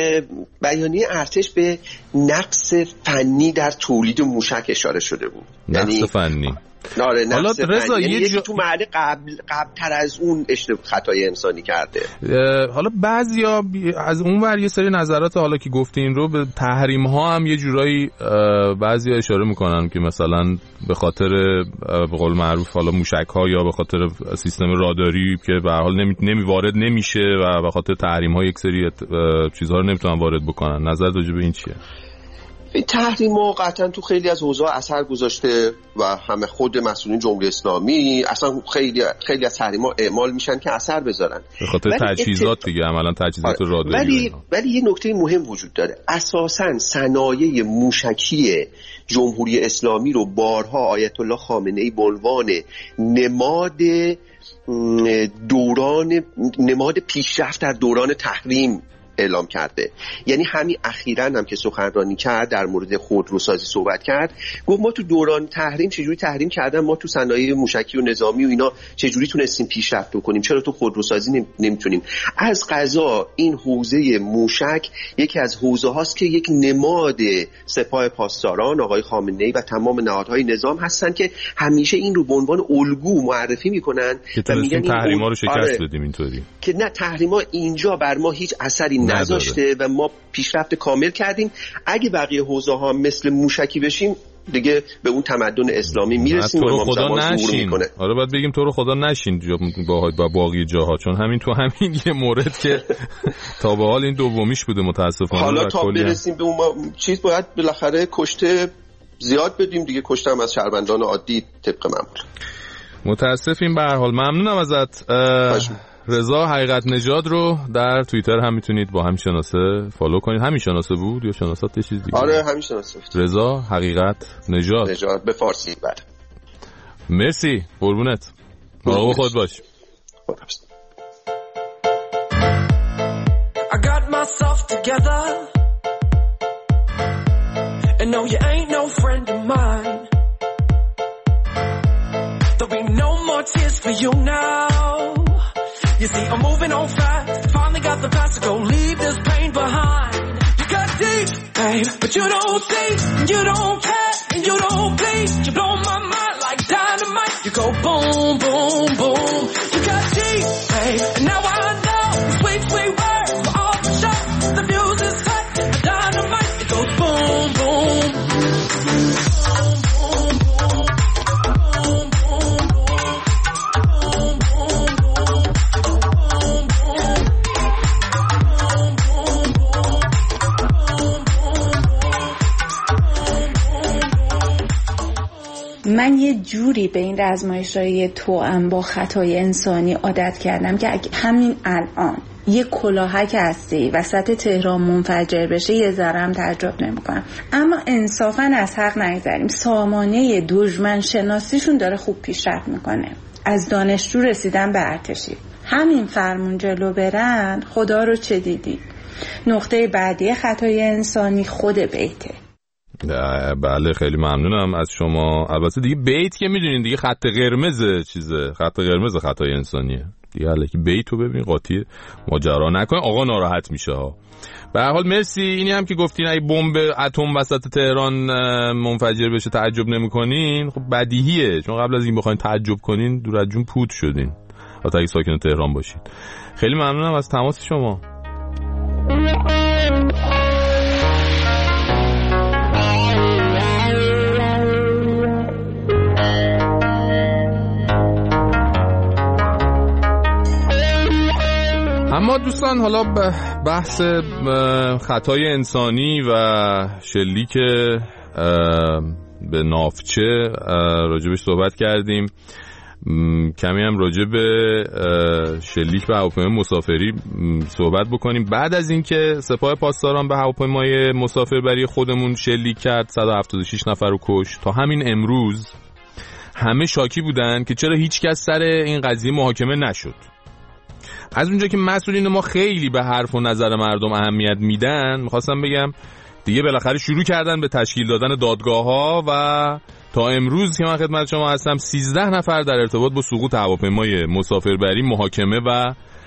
بیانیه ارتش به نقص فنی در تولید موشک اشاره شده بود. نقص فنی ناره حالا رضا یکی تو مرحله قبل‌تر از اون خطای انسانی کرده. حالا بعضیا از اون ور یه سری نظرات حالا که گفتین رو به تحریم ها هم یه جورایی بعضیا اشاره میکنن که مثلا به خاطر به قول معروف حالا موشک ها یا به خاطر سیستم راداری که به هر حال وارد نمیشه و به خاطر تحریم ها یک سری چیزها رو نمیتونن وارد بکنن. نظر راجع به این چیه؟ تحریم قطعا تو خیلی از حوزه‌ها اثر گذاشته و همه خود مسئولین جمهوری اسلامی اصلا خیلی از تحریم‌ها اعمال میشن که اثر بذارن به خاطر تجهیزات دیگه، عملاً تجهیزات راداری. ولی یه نکته مهم وجود داره. اساساً صنایع موشکی جمهوری اسلامی رو بارها آیت الله خامنه‌ای به عنوان نماد پیشرفت در دوران تحریم اعلام کرده. یعنی همین اخیراً هم که سخنرانی کرد در مورد خودروسازی صحبت کرد، گفت ما تو دوران تحریم چجوری تحریم کردن، ما تو صنایع موشکی و نظامی و اینا چجوری تونستیم پیشرفت بکنیم، چرا تو خودروسازی نمیتونیم. از قضا این حوزه موشک یکی از حوزه هاست که یک نماد سپاه پاسداران آقای خامنه‌ای و تمام نهادهای نظام هستن که همیشه این رو به عنوان الگو معرفی میکنن و میگن تحریما رو شکست بدیم اینطوری که نه، تحریما اینجا بر ما هیچ اثری نذاشته و ما پیشرفت کامل کردیم. اگه بقیه حوزه ها مثل موشکی بشیم دیگه به اون تمدن اسلامی میرسیم و امام زمان ظهور میکنه. آره باید بگیم تو رو خدا نشین با باقی جاها، چون همین تو همین یه مورد که تا به حال این دومیش بوده متاسفانه. حالا تا برسیم به اون چیز باید بالاخره کشته زیاد بدیم دیگه، کشته هم از شهروندان عادی طبق معمول. متاسفیم. به هر حال ممنونم ازت. رضا حقیقت نژاد رو در توییتر هم میتونید با همین شناسه فالو کنید. همین شناسه بود یا شناسات یه چیز دیگه؟ آره همین شناسه بود. رضا حقیقت نژاد به فارسی. بله مرسی، قربونت، مراقب خود باش. I got myself together and no you ain't no friend of mine. There'll be no more tears for you now. You see, I'm moving on fast. Finally got the past to go, leave this pain behind. You got deep, babe, but you don't see, and you don't care, and you don't bleed. You blow my mind like dynamite. You go boom, boom, boom. You got deep, babe, and now I know the sweet, sweet words were all for show. The music's hot, the dynamite. It goes boom, boom. من یه جوری به این رزمایش‌های توأم با خطای انسانی عادت کردم که همین الان یه کلاهک هستی وسط تهران منفجر بشه یه ذره هم تعجب نمی‌کنم. اما انصافاً از حق نگذریم، سامانه دشمن شناسیشون داره خوب پیشرفت میکنه. از دانشجو رسیدن به ارتشی. همین فرمون جلو برن خدا رو چه دیدی. نقطه بعدی خطای انسانی خود بیته. بله خیلی ممنونم از شما. البته دیگه بیت که میدونین دیگه خط قرمز چیزه، خط قرمز خطای انسانیه دیگه. الکی بیتو ببین قاطی ماجرا نکن آقا ناراحت میشه ها. به هر حال مرسی. اینی هم که گفتین ای بمب اتم وسط تهران منفجر بشه تعجب نمیکنین، خب بدیهیه، چون قبل از این بخواین تعجب کنین دور از جون پوت شدین حتی اگه ساکن تهران باشین. خیلی ممنونم از تماس شما. اما دوستان حالا بحث خطای انسانی و شلیک به ناوچه راجبش صحبت کردیم، کمی هم راجب شلیک به هواپیمای مسافری صحبت بکنیم. بعد از اینکه سپاه پاسداران به هواپیمای مسافربری خودمون شلیک کرد 176 نفر رو کشت، تا همین امروز همه شاکی بودن که چرا هیچ کس سر این قضیه محاکمه نشد. از اونجا که مسئولین ما خیلی به حرف و نظر مردم اهمیت میدن، میخواستم بگم دیگه بالاخره شروع کردن به تشکیل دادن دادگاه ها و تا امروز که من خدمت شما هستم 13 نفر در ارتباط با سقوط هواپیمای مسافربری محاکمه و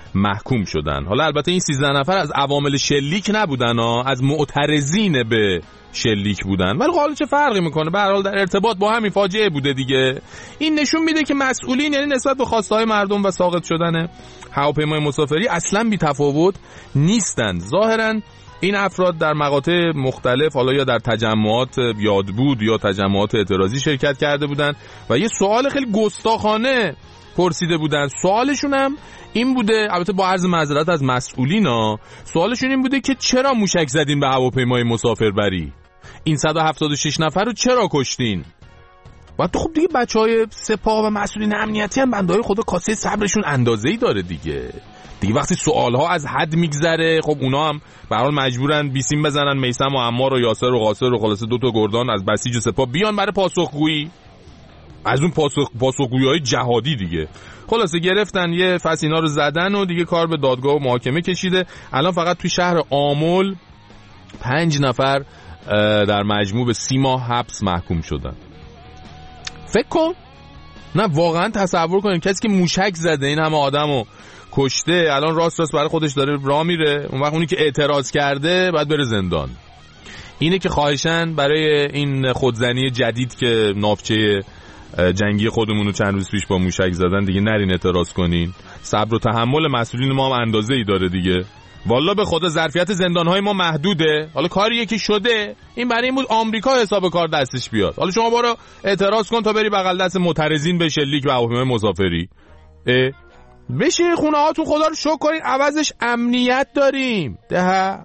محکوم شدن. حالا البته این 13 نفر از عوامل شلیک نبودن از معترضین به شلیک بودن، ولی حالا چه فرقی میکنه، به هر حال در ارتباط با همین فاجعه بوده دیگه. این نشون میده که مسئولین یعنی نسبت به خواستهای مردم و ساقط شدن هواپیمای مسافری اصلا بی‌تفاوت نیستند. ظاهراً این افراد در مقاطع مختلف حالا یا در تجمعات یادبود یا تجمعات اعتراضی شرکت کرده بودند و یه سوال خیلی گستاخانه پرسیده بودند. سوالشون هم این بوده، البته با عرض معذرت از مسئولینا، سوالشون این بوده که چرا موشک زدین به هواپیمای مسافربری؟ این 176 نفر رو چرا کشتین؟ بعد خب دیگه بچهای سپاه و مسئولین امنیتی هم بنده‌های خدا کاسه صبرشون اندازه‌ای داره دیگه وقتی سوالها از حد میگذره، خب اونا هم به هر حال مجبورن بیسیم بزنن میثم و عمار و یاسر و قاصر و خلاصه 2 تا گردان از بسیج و سپاه بیان برای پاسخگویی از اون پاسخگویی‌های جهادی دیگه. خلاصه گرفتن یه فصل اینا رو زدن و دیگه کار به دادگاه و محاکمه کشیده. الان فقط توی شهر آمل 5 نفر در مجموع به 30 ماه حبس محکوم شدن. فکر کن، نه واقعا تصور کنیم کسی که موشک زده این همه آدمو کشته الان راست برای خودش داره راه میره، اون وقت اونی که اعتراض کرده باید بره زندان. اینه که خواهشن برای این خودزنی جدید که ناوچه جنگی خودمونو چند روز پیش با موشک زدن دیگه نرین اعتراض کنین. صبر و تحمل مسئولین ما هم اندازه‌ای داره دیگه. والا به خدا ظرفیت زندان‌های ما محدوده. حالا کاریه که شده این برای این بود آمریکا حساب کار دستش بیاد. حالا شما برو اعتراض کن تا بری بغل دست معترضین به شلیک و هواپیمای مسافری. بشین خونه هاتون خدا رو شکر کنین، عوضش امنیت داریم. ده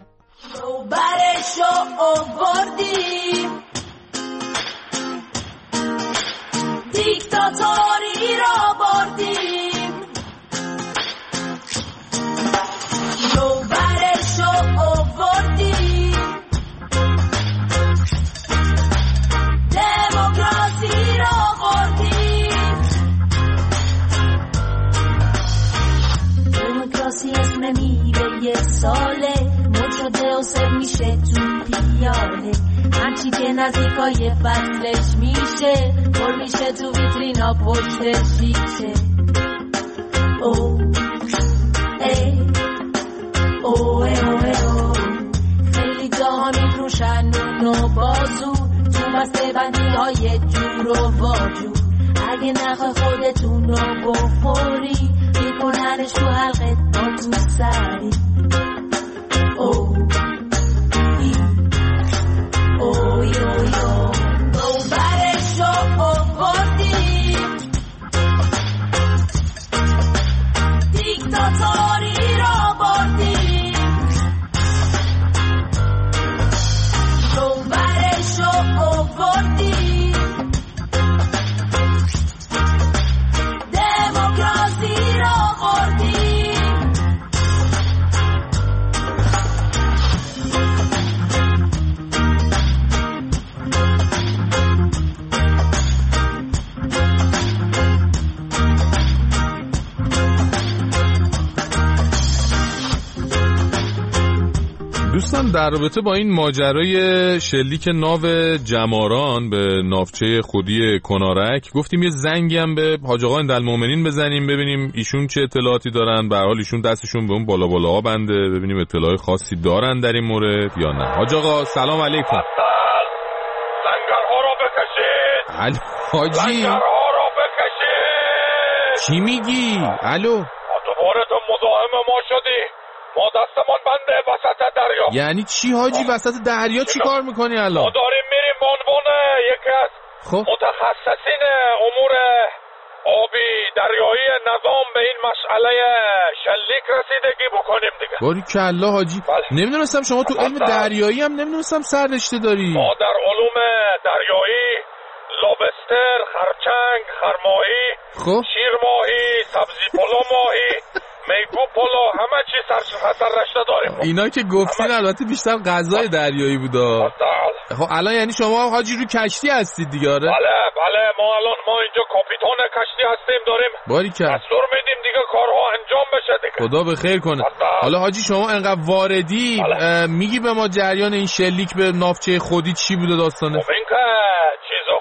برشو آوردیم دیکتاتوری را بردیم، برشو آوردیم دموکراسی را بردیم. دموکراسی اسم میوه یه ساله مد شده و سر میشه تو پیاله، هرچی که نزدیکای فصلش میشه پر میشه تو ویترینا پشت شیشه. او ای او ای او ای او خیلی جاها میفروشن نون و بازو تو بسته بندی های جور و واجور، اگه نخواه خودتون رو بخوری میکننش تو حلقه با تو سری. او اوی اوی او برشو آوردیم دیکتاتوری را بردیم، برشو آوردیم دموکراسی را بردیم. دوستان در رابطه با این ماجرای شلیک ناو جماران به ناوچه خودی کنارک گفتیم یه زنگی هم به حاج آقا اندالمومنین بزنیم ببینیم ایشون چه اطلاعاتی دارن. به هر حال ایشون دستشون به اون بالا بالاها بنده، ببینیم اطلاعات خاصی دارن در این مورد یا نه. حاج آقا سلام علیکم. زنگرها رو بکشید. حاجی زنگرها رو بکشید. چی میگی؟ الو دوباره تو مزاحم ما شدی، ما دستمون بنده وسط دریا. یعنی چی حاجی وسط دریا چی کار میکنی الان؟ ما داریم میریم به عنوان یکی از متخصصین امور آبی دریایی نظام به این مسئله شلیک رسیدگی بکنیم دیگه. باریکلا حاجی. نمیدونستم شما تو علم دریایی هم نمیدونستم سررشته داری. ما در علوم دریایی لوبستر، خرچنگ، خرماهی، شیرماهی، سبزی پلو ماهی، میگو پلو همه چی سررشته داریم. اینا که گفتین البته بیشتر غذای دریایی بودا. خب الان یعنی شما حاجی رو کشتی هستید دیگه؟ آره بله ما اینجا کاپیتان کشتی هستیم، داریم باریکلا دستور میدیم دیگه کارها انجام بشه دیگه. خدا به خیر کنه. حالا حاجی شما انقدر واردی میگی به ما جریان این شلیک به ناوچه خودی چی بوده داستانه؟ خب این که چیز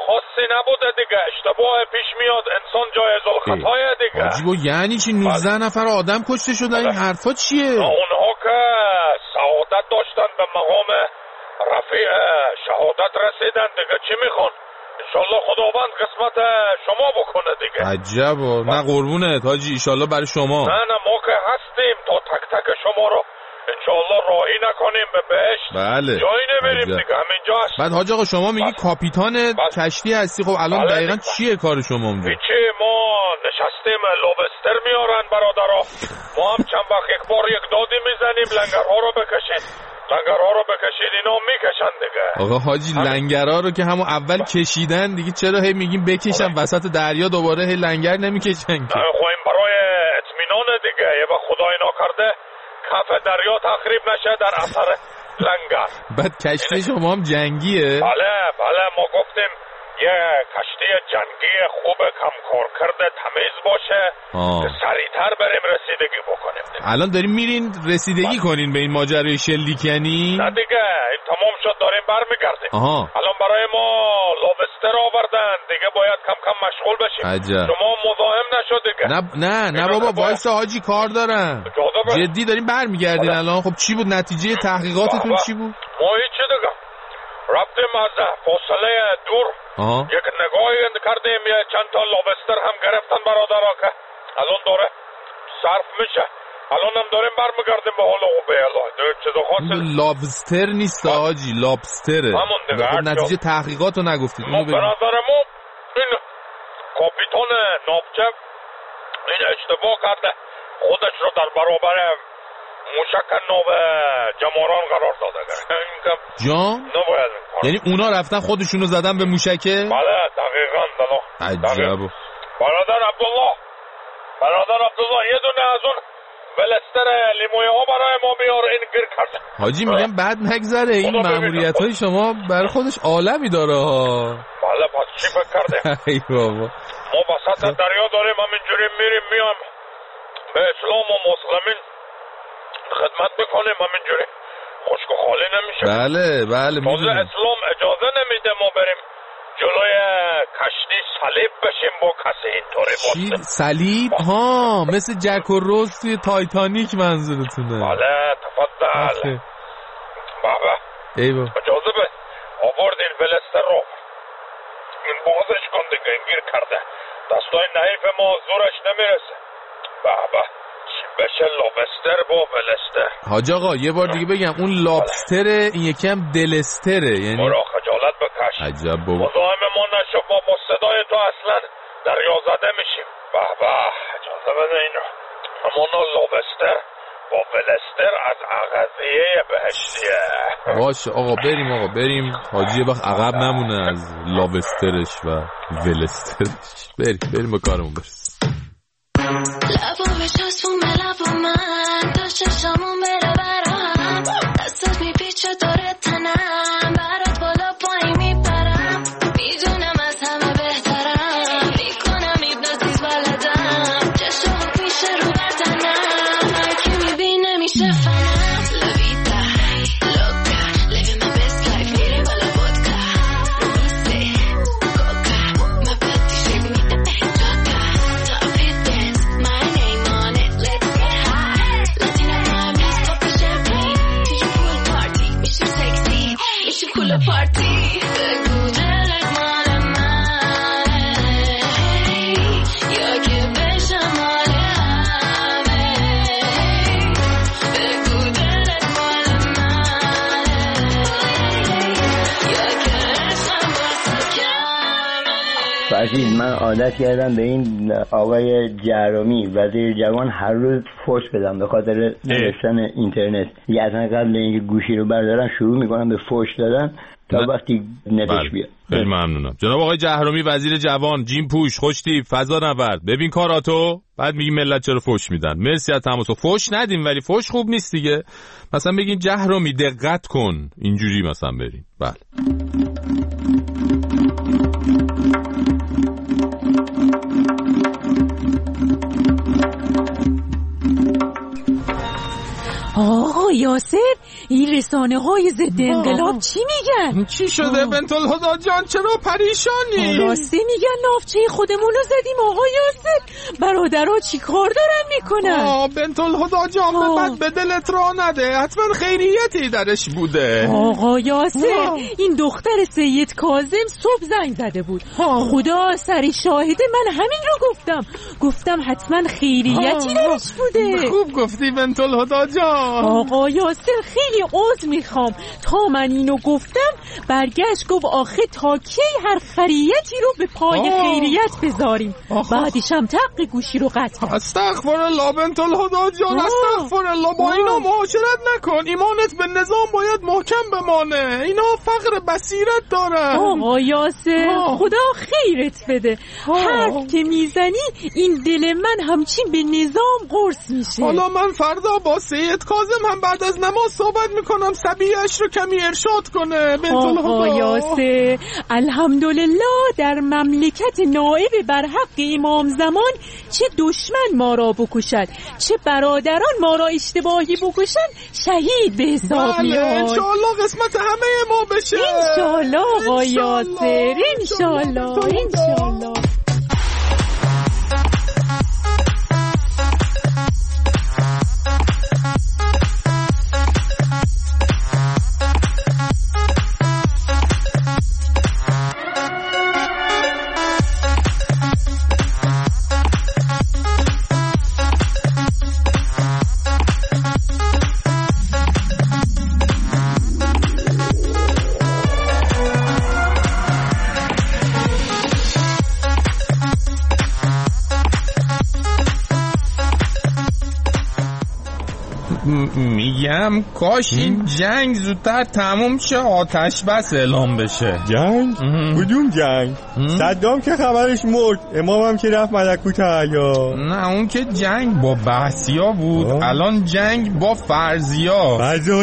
خاصی نبوده دیگه، اشتباه پیش میاد، انسان جایز الخطای دیگه. حاجی یعنی چی 19 نفر آدم کشته شدن؟ این حرفا چیه؟ اونها که سعادت داشتن به مقام رفیع شهادت رسیدن دیگه، چی میخوان؟ انشالله خداوند قسمت شما بکنه دیگه. عجبا. نه قربونت حاجی، انشالله برای شما. نه ما که هستیم تا تک تک شما رو انشالله راهی نکنیم به بهشت. بله. جایی نمیریم دیگه، همینجا هست. بعد حاج آقا شما میگی کاپیتان کشتی هستی، خب الان دقیقاً چیه کار شما اونجا؟ چی ما نشستیم لوبستر میارن برادرها، ما هم چند وقت یک بار یک دادی میزنیم لنگرها رو بکشید، لنگرها رو بکشید، اینا میکشن دیگه. آقا حاجی لنگرها رو که همون اول کشیدن دیگه، چرا هی میگیم بکشن وسط دریا دوباره هی لنگر نمیکشن که؟ خب این برای اطمینان دیگه، یه وقت خدای ناکرده کف دریا تخریب نشه در اثر لنگر. بعد کشتی شما هم جنگیه؟ بله ما گفتیم یه کشتی جنگی خوب کم کار کرده تمیز باشه که سریعتر بریم رسیدگی بکنیم. الان داریم میرین رسیدگی کنین به این ماجرای شلیکنی؟ نه دیگه این تمام شد، داریم برمیگردیم. الان برای ما لوبستر آوردن دیگه، باید کم کم مشغول بشیم. عجب. شما مزاحم نشد دیگه. نه بابا وایسا حاجی، کار دارم. جدی داریم برمیگردین الان؟ خب چی بود نتیجه تحقیقاتتون؟ چی بود؟ ما هیچی دیگه، رفتیم از فاصله دور یک نگاهی کردیم، یه چند تا لوبستر هم گرفتن برادرها که الان داره صرف میشه، الان هم داریم برمیگردیم به حال خوبه. چیزا خاصی لابستر نیست حاجی، لابستره. همون دیگه. خب نتیجه تحقیقاتو نگفتید. ما برادرمو این کاپیتان ناوچه این اشتباه کرده، خودش رو در برابر موشک نو جماران قرار داده. جان؟ یعنی اونا رفتن خودشونو زدن به موشکه؟ بله دقیقاً. عجب. برادر عبدالله یه دونه از اون ولستر لیمویه ها برای ما بیار، این گیر کرده. حاجی میگم بعد نگذره، این ماموریت های شما برای خودش عالمی داره ها. بله پس چی فکر کردیم؟ ای بابا ما وسط دریا داریم همینجوری میریم میام به اسلام و مسلمین خدمت بکنیم، همینجوری خشک و خالی نمیشه. بله میدونم. اسلام اجازه نمیده ما بریم جلوی کشتی صلیب بشیم با کسی اینطوری باشه. چی؟ صلیب؟ مثل جک و روز توی تایتانیک منظورتونه؟ بله تفضل. بابا ایوه اجازه به آوردین ولستر رو، این بازش کن دیگه، این گیر کرده، دستای نحیف ما زورش نمیرسه. بابا بشه لوبستر با ولستر. حاج آقا یه بار دیگه بگم، اون لابستره این یکی هم دلستره، یعنی برا خجالت بکش. عجب بابا. مزاحم ما نشو، با صدای تو اصلا دریا زده میشیم. بابا اجازه بده اینو، همونا لوبستر با ولستر از اغذیه بهشتیه. باشه آقا بریم حاجی یه وقت عقب نمونه از لوبسترش و ولسترش. بریم به کارمون برسیم. لبو بچسبون به لب من، تا چشمون بره برام، دستت میپیچه دور تنم، برات بالا پایین میپرم، میدونم از همه بهترم، میکنم ایبناتیز بلدم، چشمون میشه رو بدنم، هرکی میبینه میشه فنم. لویتا لوکا living my best life، میریم بالا ودکا روزه کوکا، my body shape میده جاکا، top hit dance my name on it, let's get high. Latina mommies popping champagne to your pool party، میشیم sexy میشیم cool party. بگو دلت مال منه یا که بشم مال همه، بگو دلت مال منه یا که عشقم واسه کمه. فرشید من عادت کردم به این آقای جهرومی وزیر جوان هر روز فوش بدم به خاطر نوشتن اینترنت. دیگه اصلا قبل اینکه گوشی رو بردارم شروع میکنم به فوش دادن تا وقتی نتش بیاد. خیلی ممنونم جناب آقای جهرومی وزیر جوان، جیم پوش، خوشتیپ، فضا نورد. ببین کاراتو، بعد میگی ملت چرا فوش میدن. مرسی از تماسو. فوش ندیم ولی فوش خوب نیست دیگه. مثلا بگین جهرومی دقت کن، اینجوری مثلا بریم. بله آقا یاسر، این رسانه های ضد انقلاب چی میگن؟ چی شده بنت الهدی جان؟ چرا پریشانی؟ راستی میگن نافچه خودمونو زدیم آقا یاسر. برادرها چی کار دارن میکنن؟ بنت الهدی جان بعد به دلت را نده، حتما خیریتی درش بوده. آقا یاسر این دختر سید کاظم صبح زنگ زده بود. خدا سری شاهده، من همین رو گفتم حتما خیریتی درش بوده. خوب گفتی بنت الهدی جان. آقا یاسر خیلی عذر میخوام، تا من اینو گفتم برگشت گفت آخه تا کی هر خیریتی رو به پای خیریت بذاریم. بعدش هم طق گوشی رو قطع. استغفرالله بنت الهدی جان، استغفرالله. با اینا معاشرت نکن، ایمانت به نظام باید محکم بمانه. اینا فقر بصیرت دارن. آقا یاسر خدا خیرت بده، حرف که میزنی این دل من همچین به نظام قرص میشه. حالا من فردا با سید کاظم هم بعد از نماز صحبت میکنم، صبیه‌اش رو کمی ارشاد کنه. آقا یاسر الحمدلله در مملکت نائب برحق امام زمان چه دشمن ما را بکشد، چه برادران ما را اشتباهی بکشن، شهید به حساب میاد. انشالله قسمت همه ما بشه. انشالله آقا یاسر، انشالله. میگم کاش این جنگ زودتر تموم شه، آتش بس اعلام بشه. جنگ؟ کدوم جنگ؟ صدام که خبرش مرد، امام هم که رفت ملکوت اعلی. نه اون که جنگ با بحثیا بود. الان جنگ با فرضیا.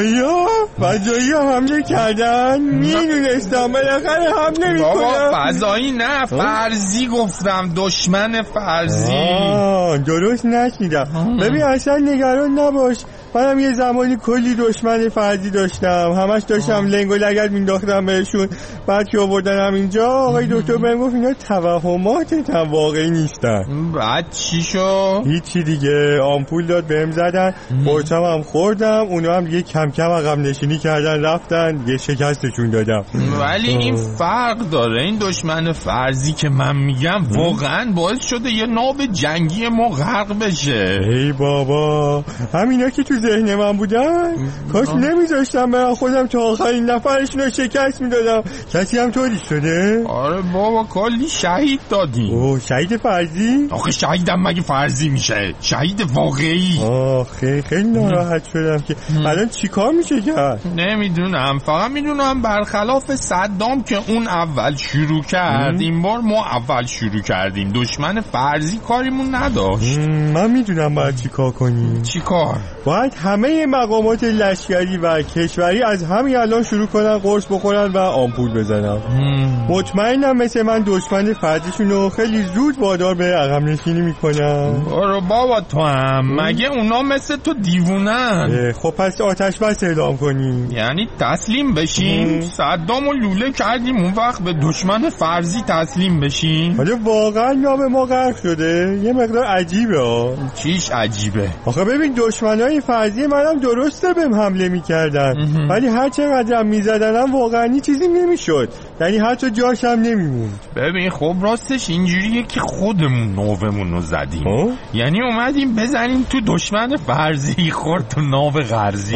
فضایی ها حمله کردن. میدونستم بالاخره حمله میکنم. بابا فضایی نه، فرضی گفتم، دشمن فرضی. درست نشیدم. ببین اصلا نگران نباش، منم یه زمانی کلی دشمن فرضی داشتم، همش داشتم لنگ و لگد مینداختم بهشون. بعد که آوردن همینجا آقای دکتر بهم گفت اینا توهماتت هم واقعی نیستن. بعد چی شد؟ هیچی دیگه، آمپول داد بهم زدن، پرچم هم خوردم، اونا هم دیگه کم کم عقب نشینی کردن رفتن، یه شکستشون دادم. ولی این فرق داره، این دشمن فرضی که من میگم واقعا باعث شده یه ناب جنگی ما غرق بشه. ای بابا همینا که تو ذهن من بودن، کاش نمیذاشتم برم خودم تا آخرین نفرشون رو شکست میدادم. کسی هم طوری شده؟ آره بابا کلی شهید دادیم. اوه شهید فرضی؟ آخه شهیدم مگه فرضی میشه؟ شهید واقعی. آخه خیلی ناراحت شدم که الان چیکار میشه کرد؟ نمیدونم، فقط میدونم برخلاف صدام که اون اول شروع کرد، این بار ما اول شروع کردیم. دشمن فرضی کاریمون نداشت. من میدونم باید چیکار کنیم. چیکار؟ باید همه مقامات لشکری و کشوری از همین الان شروع کنن قرص بخورن و آمپول بزنن. مطمئنم مثل من دشمن فرضیشون رو خیلی زود وادار به عقب نشینی میکنن. برو بابا تو هم، مگه اونا مثل تو دیوونن؟ خب پس آتش بس اعلام کنیم. یعنی تسلیم بشیم؟ صدامو لوله کردیم اون وقت به دشمن فرضی تسلیم بشیم؟ حالا واقعا نام ما غرق شده؟ یه مقدار عجیبه. چیش عجیبه؟ آخه ببین دشمنای فرضی منم درسته بهم حمله میکردن، ولی هر چقدرم میزدنم واقعا چیزی نمیشد، یعنی حتی جاشم نمیموند. ببین خب راستش اینجوریه که خودمون ناومون رو زدیم. یعنی اومدیم بزنیم تو دشمن فرضی، خورد تو ناو غرضی.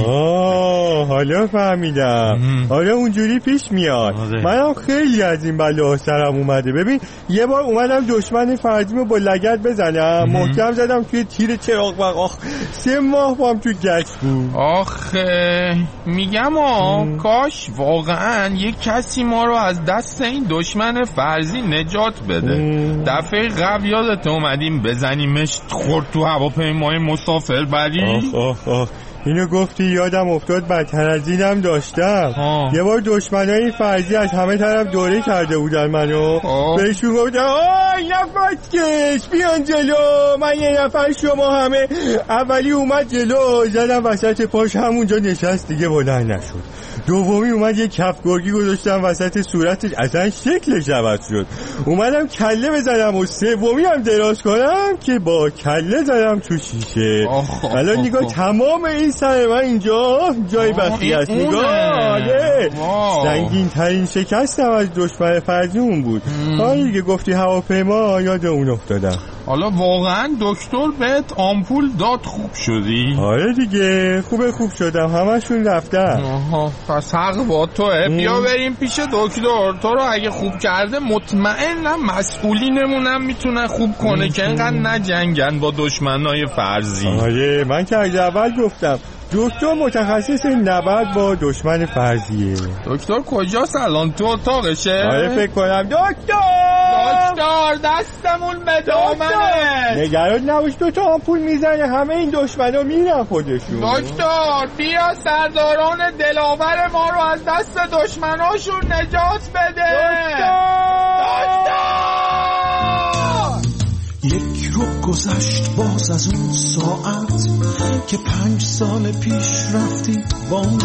حالا فهمیدم. حالا اونجوری پیش میاد. منم خیلی از این بلا سرم اومده. ببین یه بار اومدم دشمن فرضیمو با لگد بزنم، محکم زدم توی تیر چراغ و 3 ماه با هم تو گچ بود. آخه میگم کاش واقعا یک کسی ما رو از دست این دشمن فرضی نجات بده. دفعه قبل یادت اومدیم بزنیمش، خورد تو هواپیمای مسافربری. اینو گفتی یادم افتاد بدتر از اینم داشتم. یه بار دشمنای فرضی از همه طرف دوره کرده بودن منو. بهشون گفتم آی نفسکش بیان جلو، من یه نفر شما همه. اولی اومد جلو، زدم وسط پاش، همونجا نشست دیگه بلند نشد. دومی اومد یه کف گرگی گذاشتم وسط صورتش، اصلا شکلش عوض شد. اومدم کله بزنم و سومی هم دراز کنم که با کله زدم تو شیشه. الان نگاه تمام این سر من اینجا جای بخی است. نگاه سنگین ترین شکستم از دشمن فرضیمون بود. حالا دیگه گفتی هواپیما یاد اون افتادم. حالا واقعا دکتر بهت آمپول داد خوب شدی؟ آره دیگه خوب شدم، همشون رفتن. پس حق با توه. بیا بریم پیش دکتر. تو رو اگه خوب کرده مطمئنم مسئولینمونم میتونن خوب کنه که اینقدر نجنگن با دشمنای فرضی. آره من که از اول گفتم دکتر متخصص نبرد با دشمن فرضیه. دکتر کجاست الان؟ تو اتاقشه؟ آره فکر کنم. دکتر دستمون به دامنه. نگران نباش، 2 تا آمپول میزنه همه این دشمنا میرن خودشون. دکتر بیا سرداران دلاور ما رو از دست دشمناشون نجات بده. دکتر یک رو گذشت باز از اون ساعت که 5 سال پیش رفتی با اون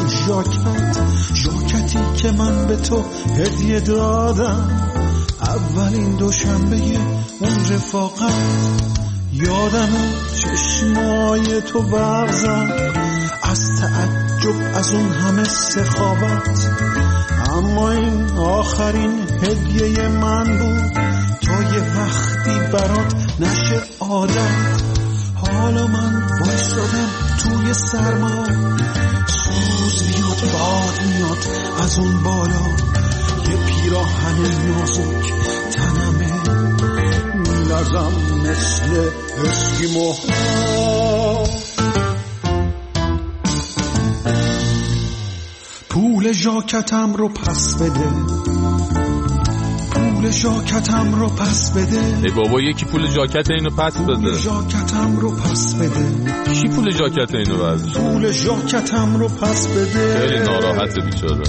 ژاکتی که من به تو هدیه دادم، اولین دوشنبه اون رفاقت. یادم چشمای تو برق زد از تعجب از اون همه سخاوت، اما این آخرین هدیه من بود تا یه وقتی برات نشه عادت. حالا من وایسادم توی سرما، سوز میاد باد میاد از اون بالا، یه پیراهن نازک تنمه میلرزم مثل اسکیموها. پول ژاکتم رو پس بده، پول ژاکتم رو پس بده. ای بابا یکی پول ژاکت اینو پس بده. پول ژاکتم رو پس بده. کی پول ژاکت اینو برداشت؟ پول ژاکتم رو پس بده. خیلی ناراحته بیچاره.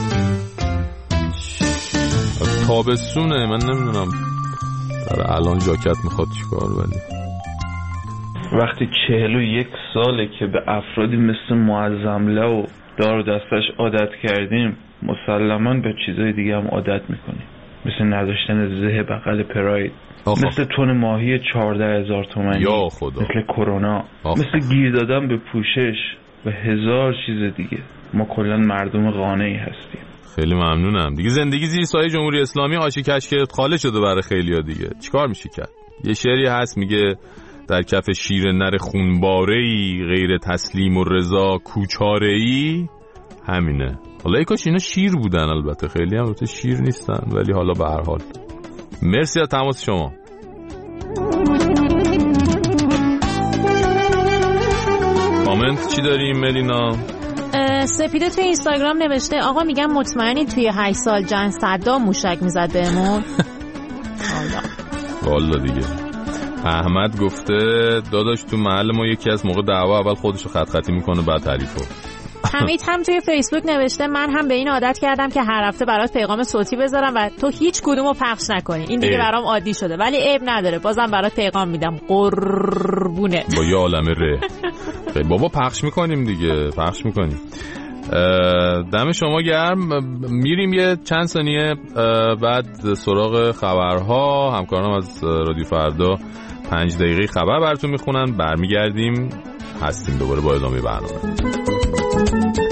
تابستونه من نمیدونم برای الان ژاکت میخواد چیکار. ولی وقتی 41 ساله که به افرادی مثل معظمله و دار دستش عادت کردیم، مسلماً به چیزای دیگه هم عادت میکنیم، مثل نداشتن زه بغل پراید، مثل تن ماهی 14,000 تومانی، یا خدا، مثل کرونا، مثل گیر دادن به پوشش و 1000 چیز دیگه. ما کلا مردم قانعی هستیم. خیلی ممنونم. دیگه زندگی زیر سایه جمهوری اسلامی آشی کشک خاله شده برای خیلیا دیگه. چیکار میشه کرد؟ یه شعری هست میگه در کف شیر نر خونباره‌ای، غیر تسلیم و رضا کوچاره‌ای. همینه. حالا ای کاش اینا شیر بودن، البته خیلی هم البته شیر نیستن، ولی حالا به هر حال مرسی از تماس شما. کامنت چی داریم ملینا؟ سپیده توی اینستاگرام نوشته آقا میگم مطمئنی توی 8 سال جان صدام موشک میزد بهمون؟ والا دیگه. احمد گفته داداش تو محل ما یکی از موقع دعوا اول خودشو خط خطی میکنه بعد تعریفو. حمید هم توی فیسبوک نوشته من هم به این عادت کردم که هر هفته برات پیغام صوتی بذارم و تو هیچ کدومو پخش نکنی. این دیگه برام عادی شده، ولی عیب نداره بازم برات پیغام میدم. قربونه با یه عالمه ره. بابا پخش میکنیم دیگه، پخش میکنیم. دم شما گرم. میریم یه چند ثانیه بعد سراغ خبرها. همکارانم از رادیو فردا 5 دقیقه خبر براتون میخونن، برمیگردیم هستیم دوباره با ادامه برنامه.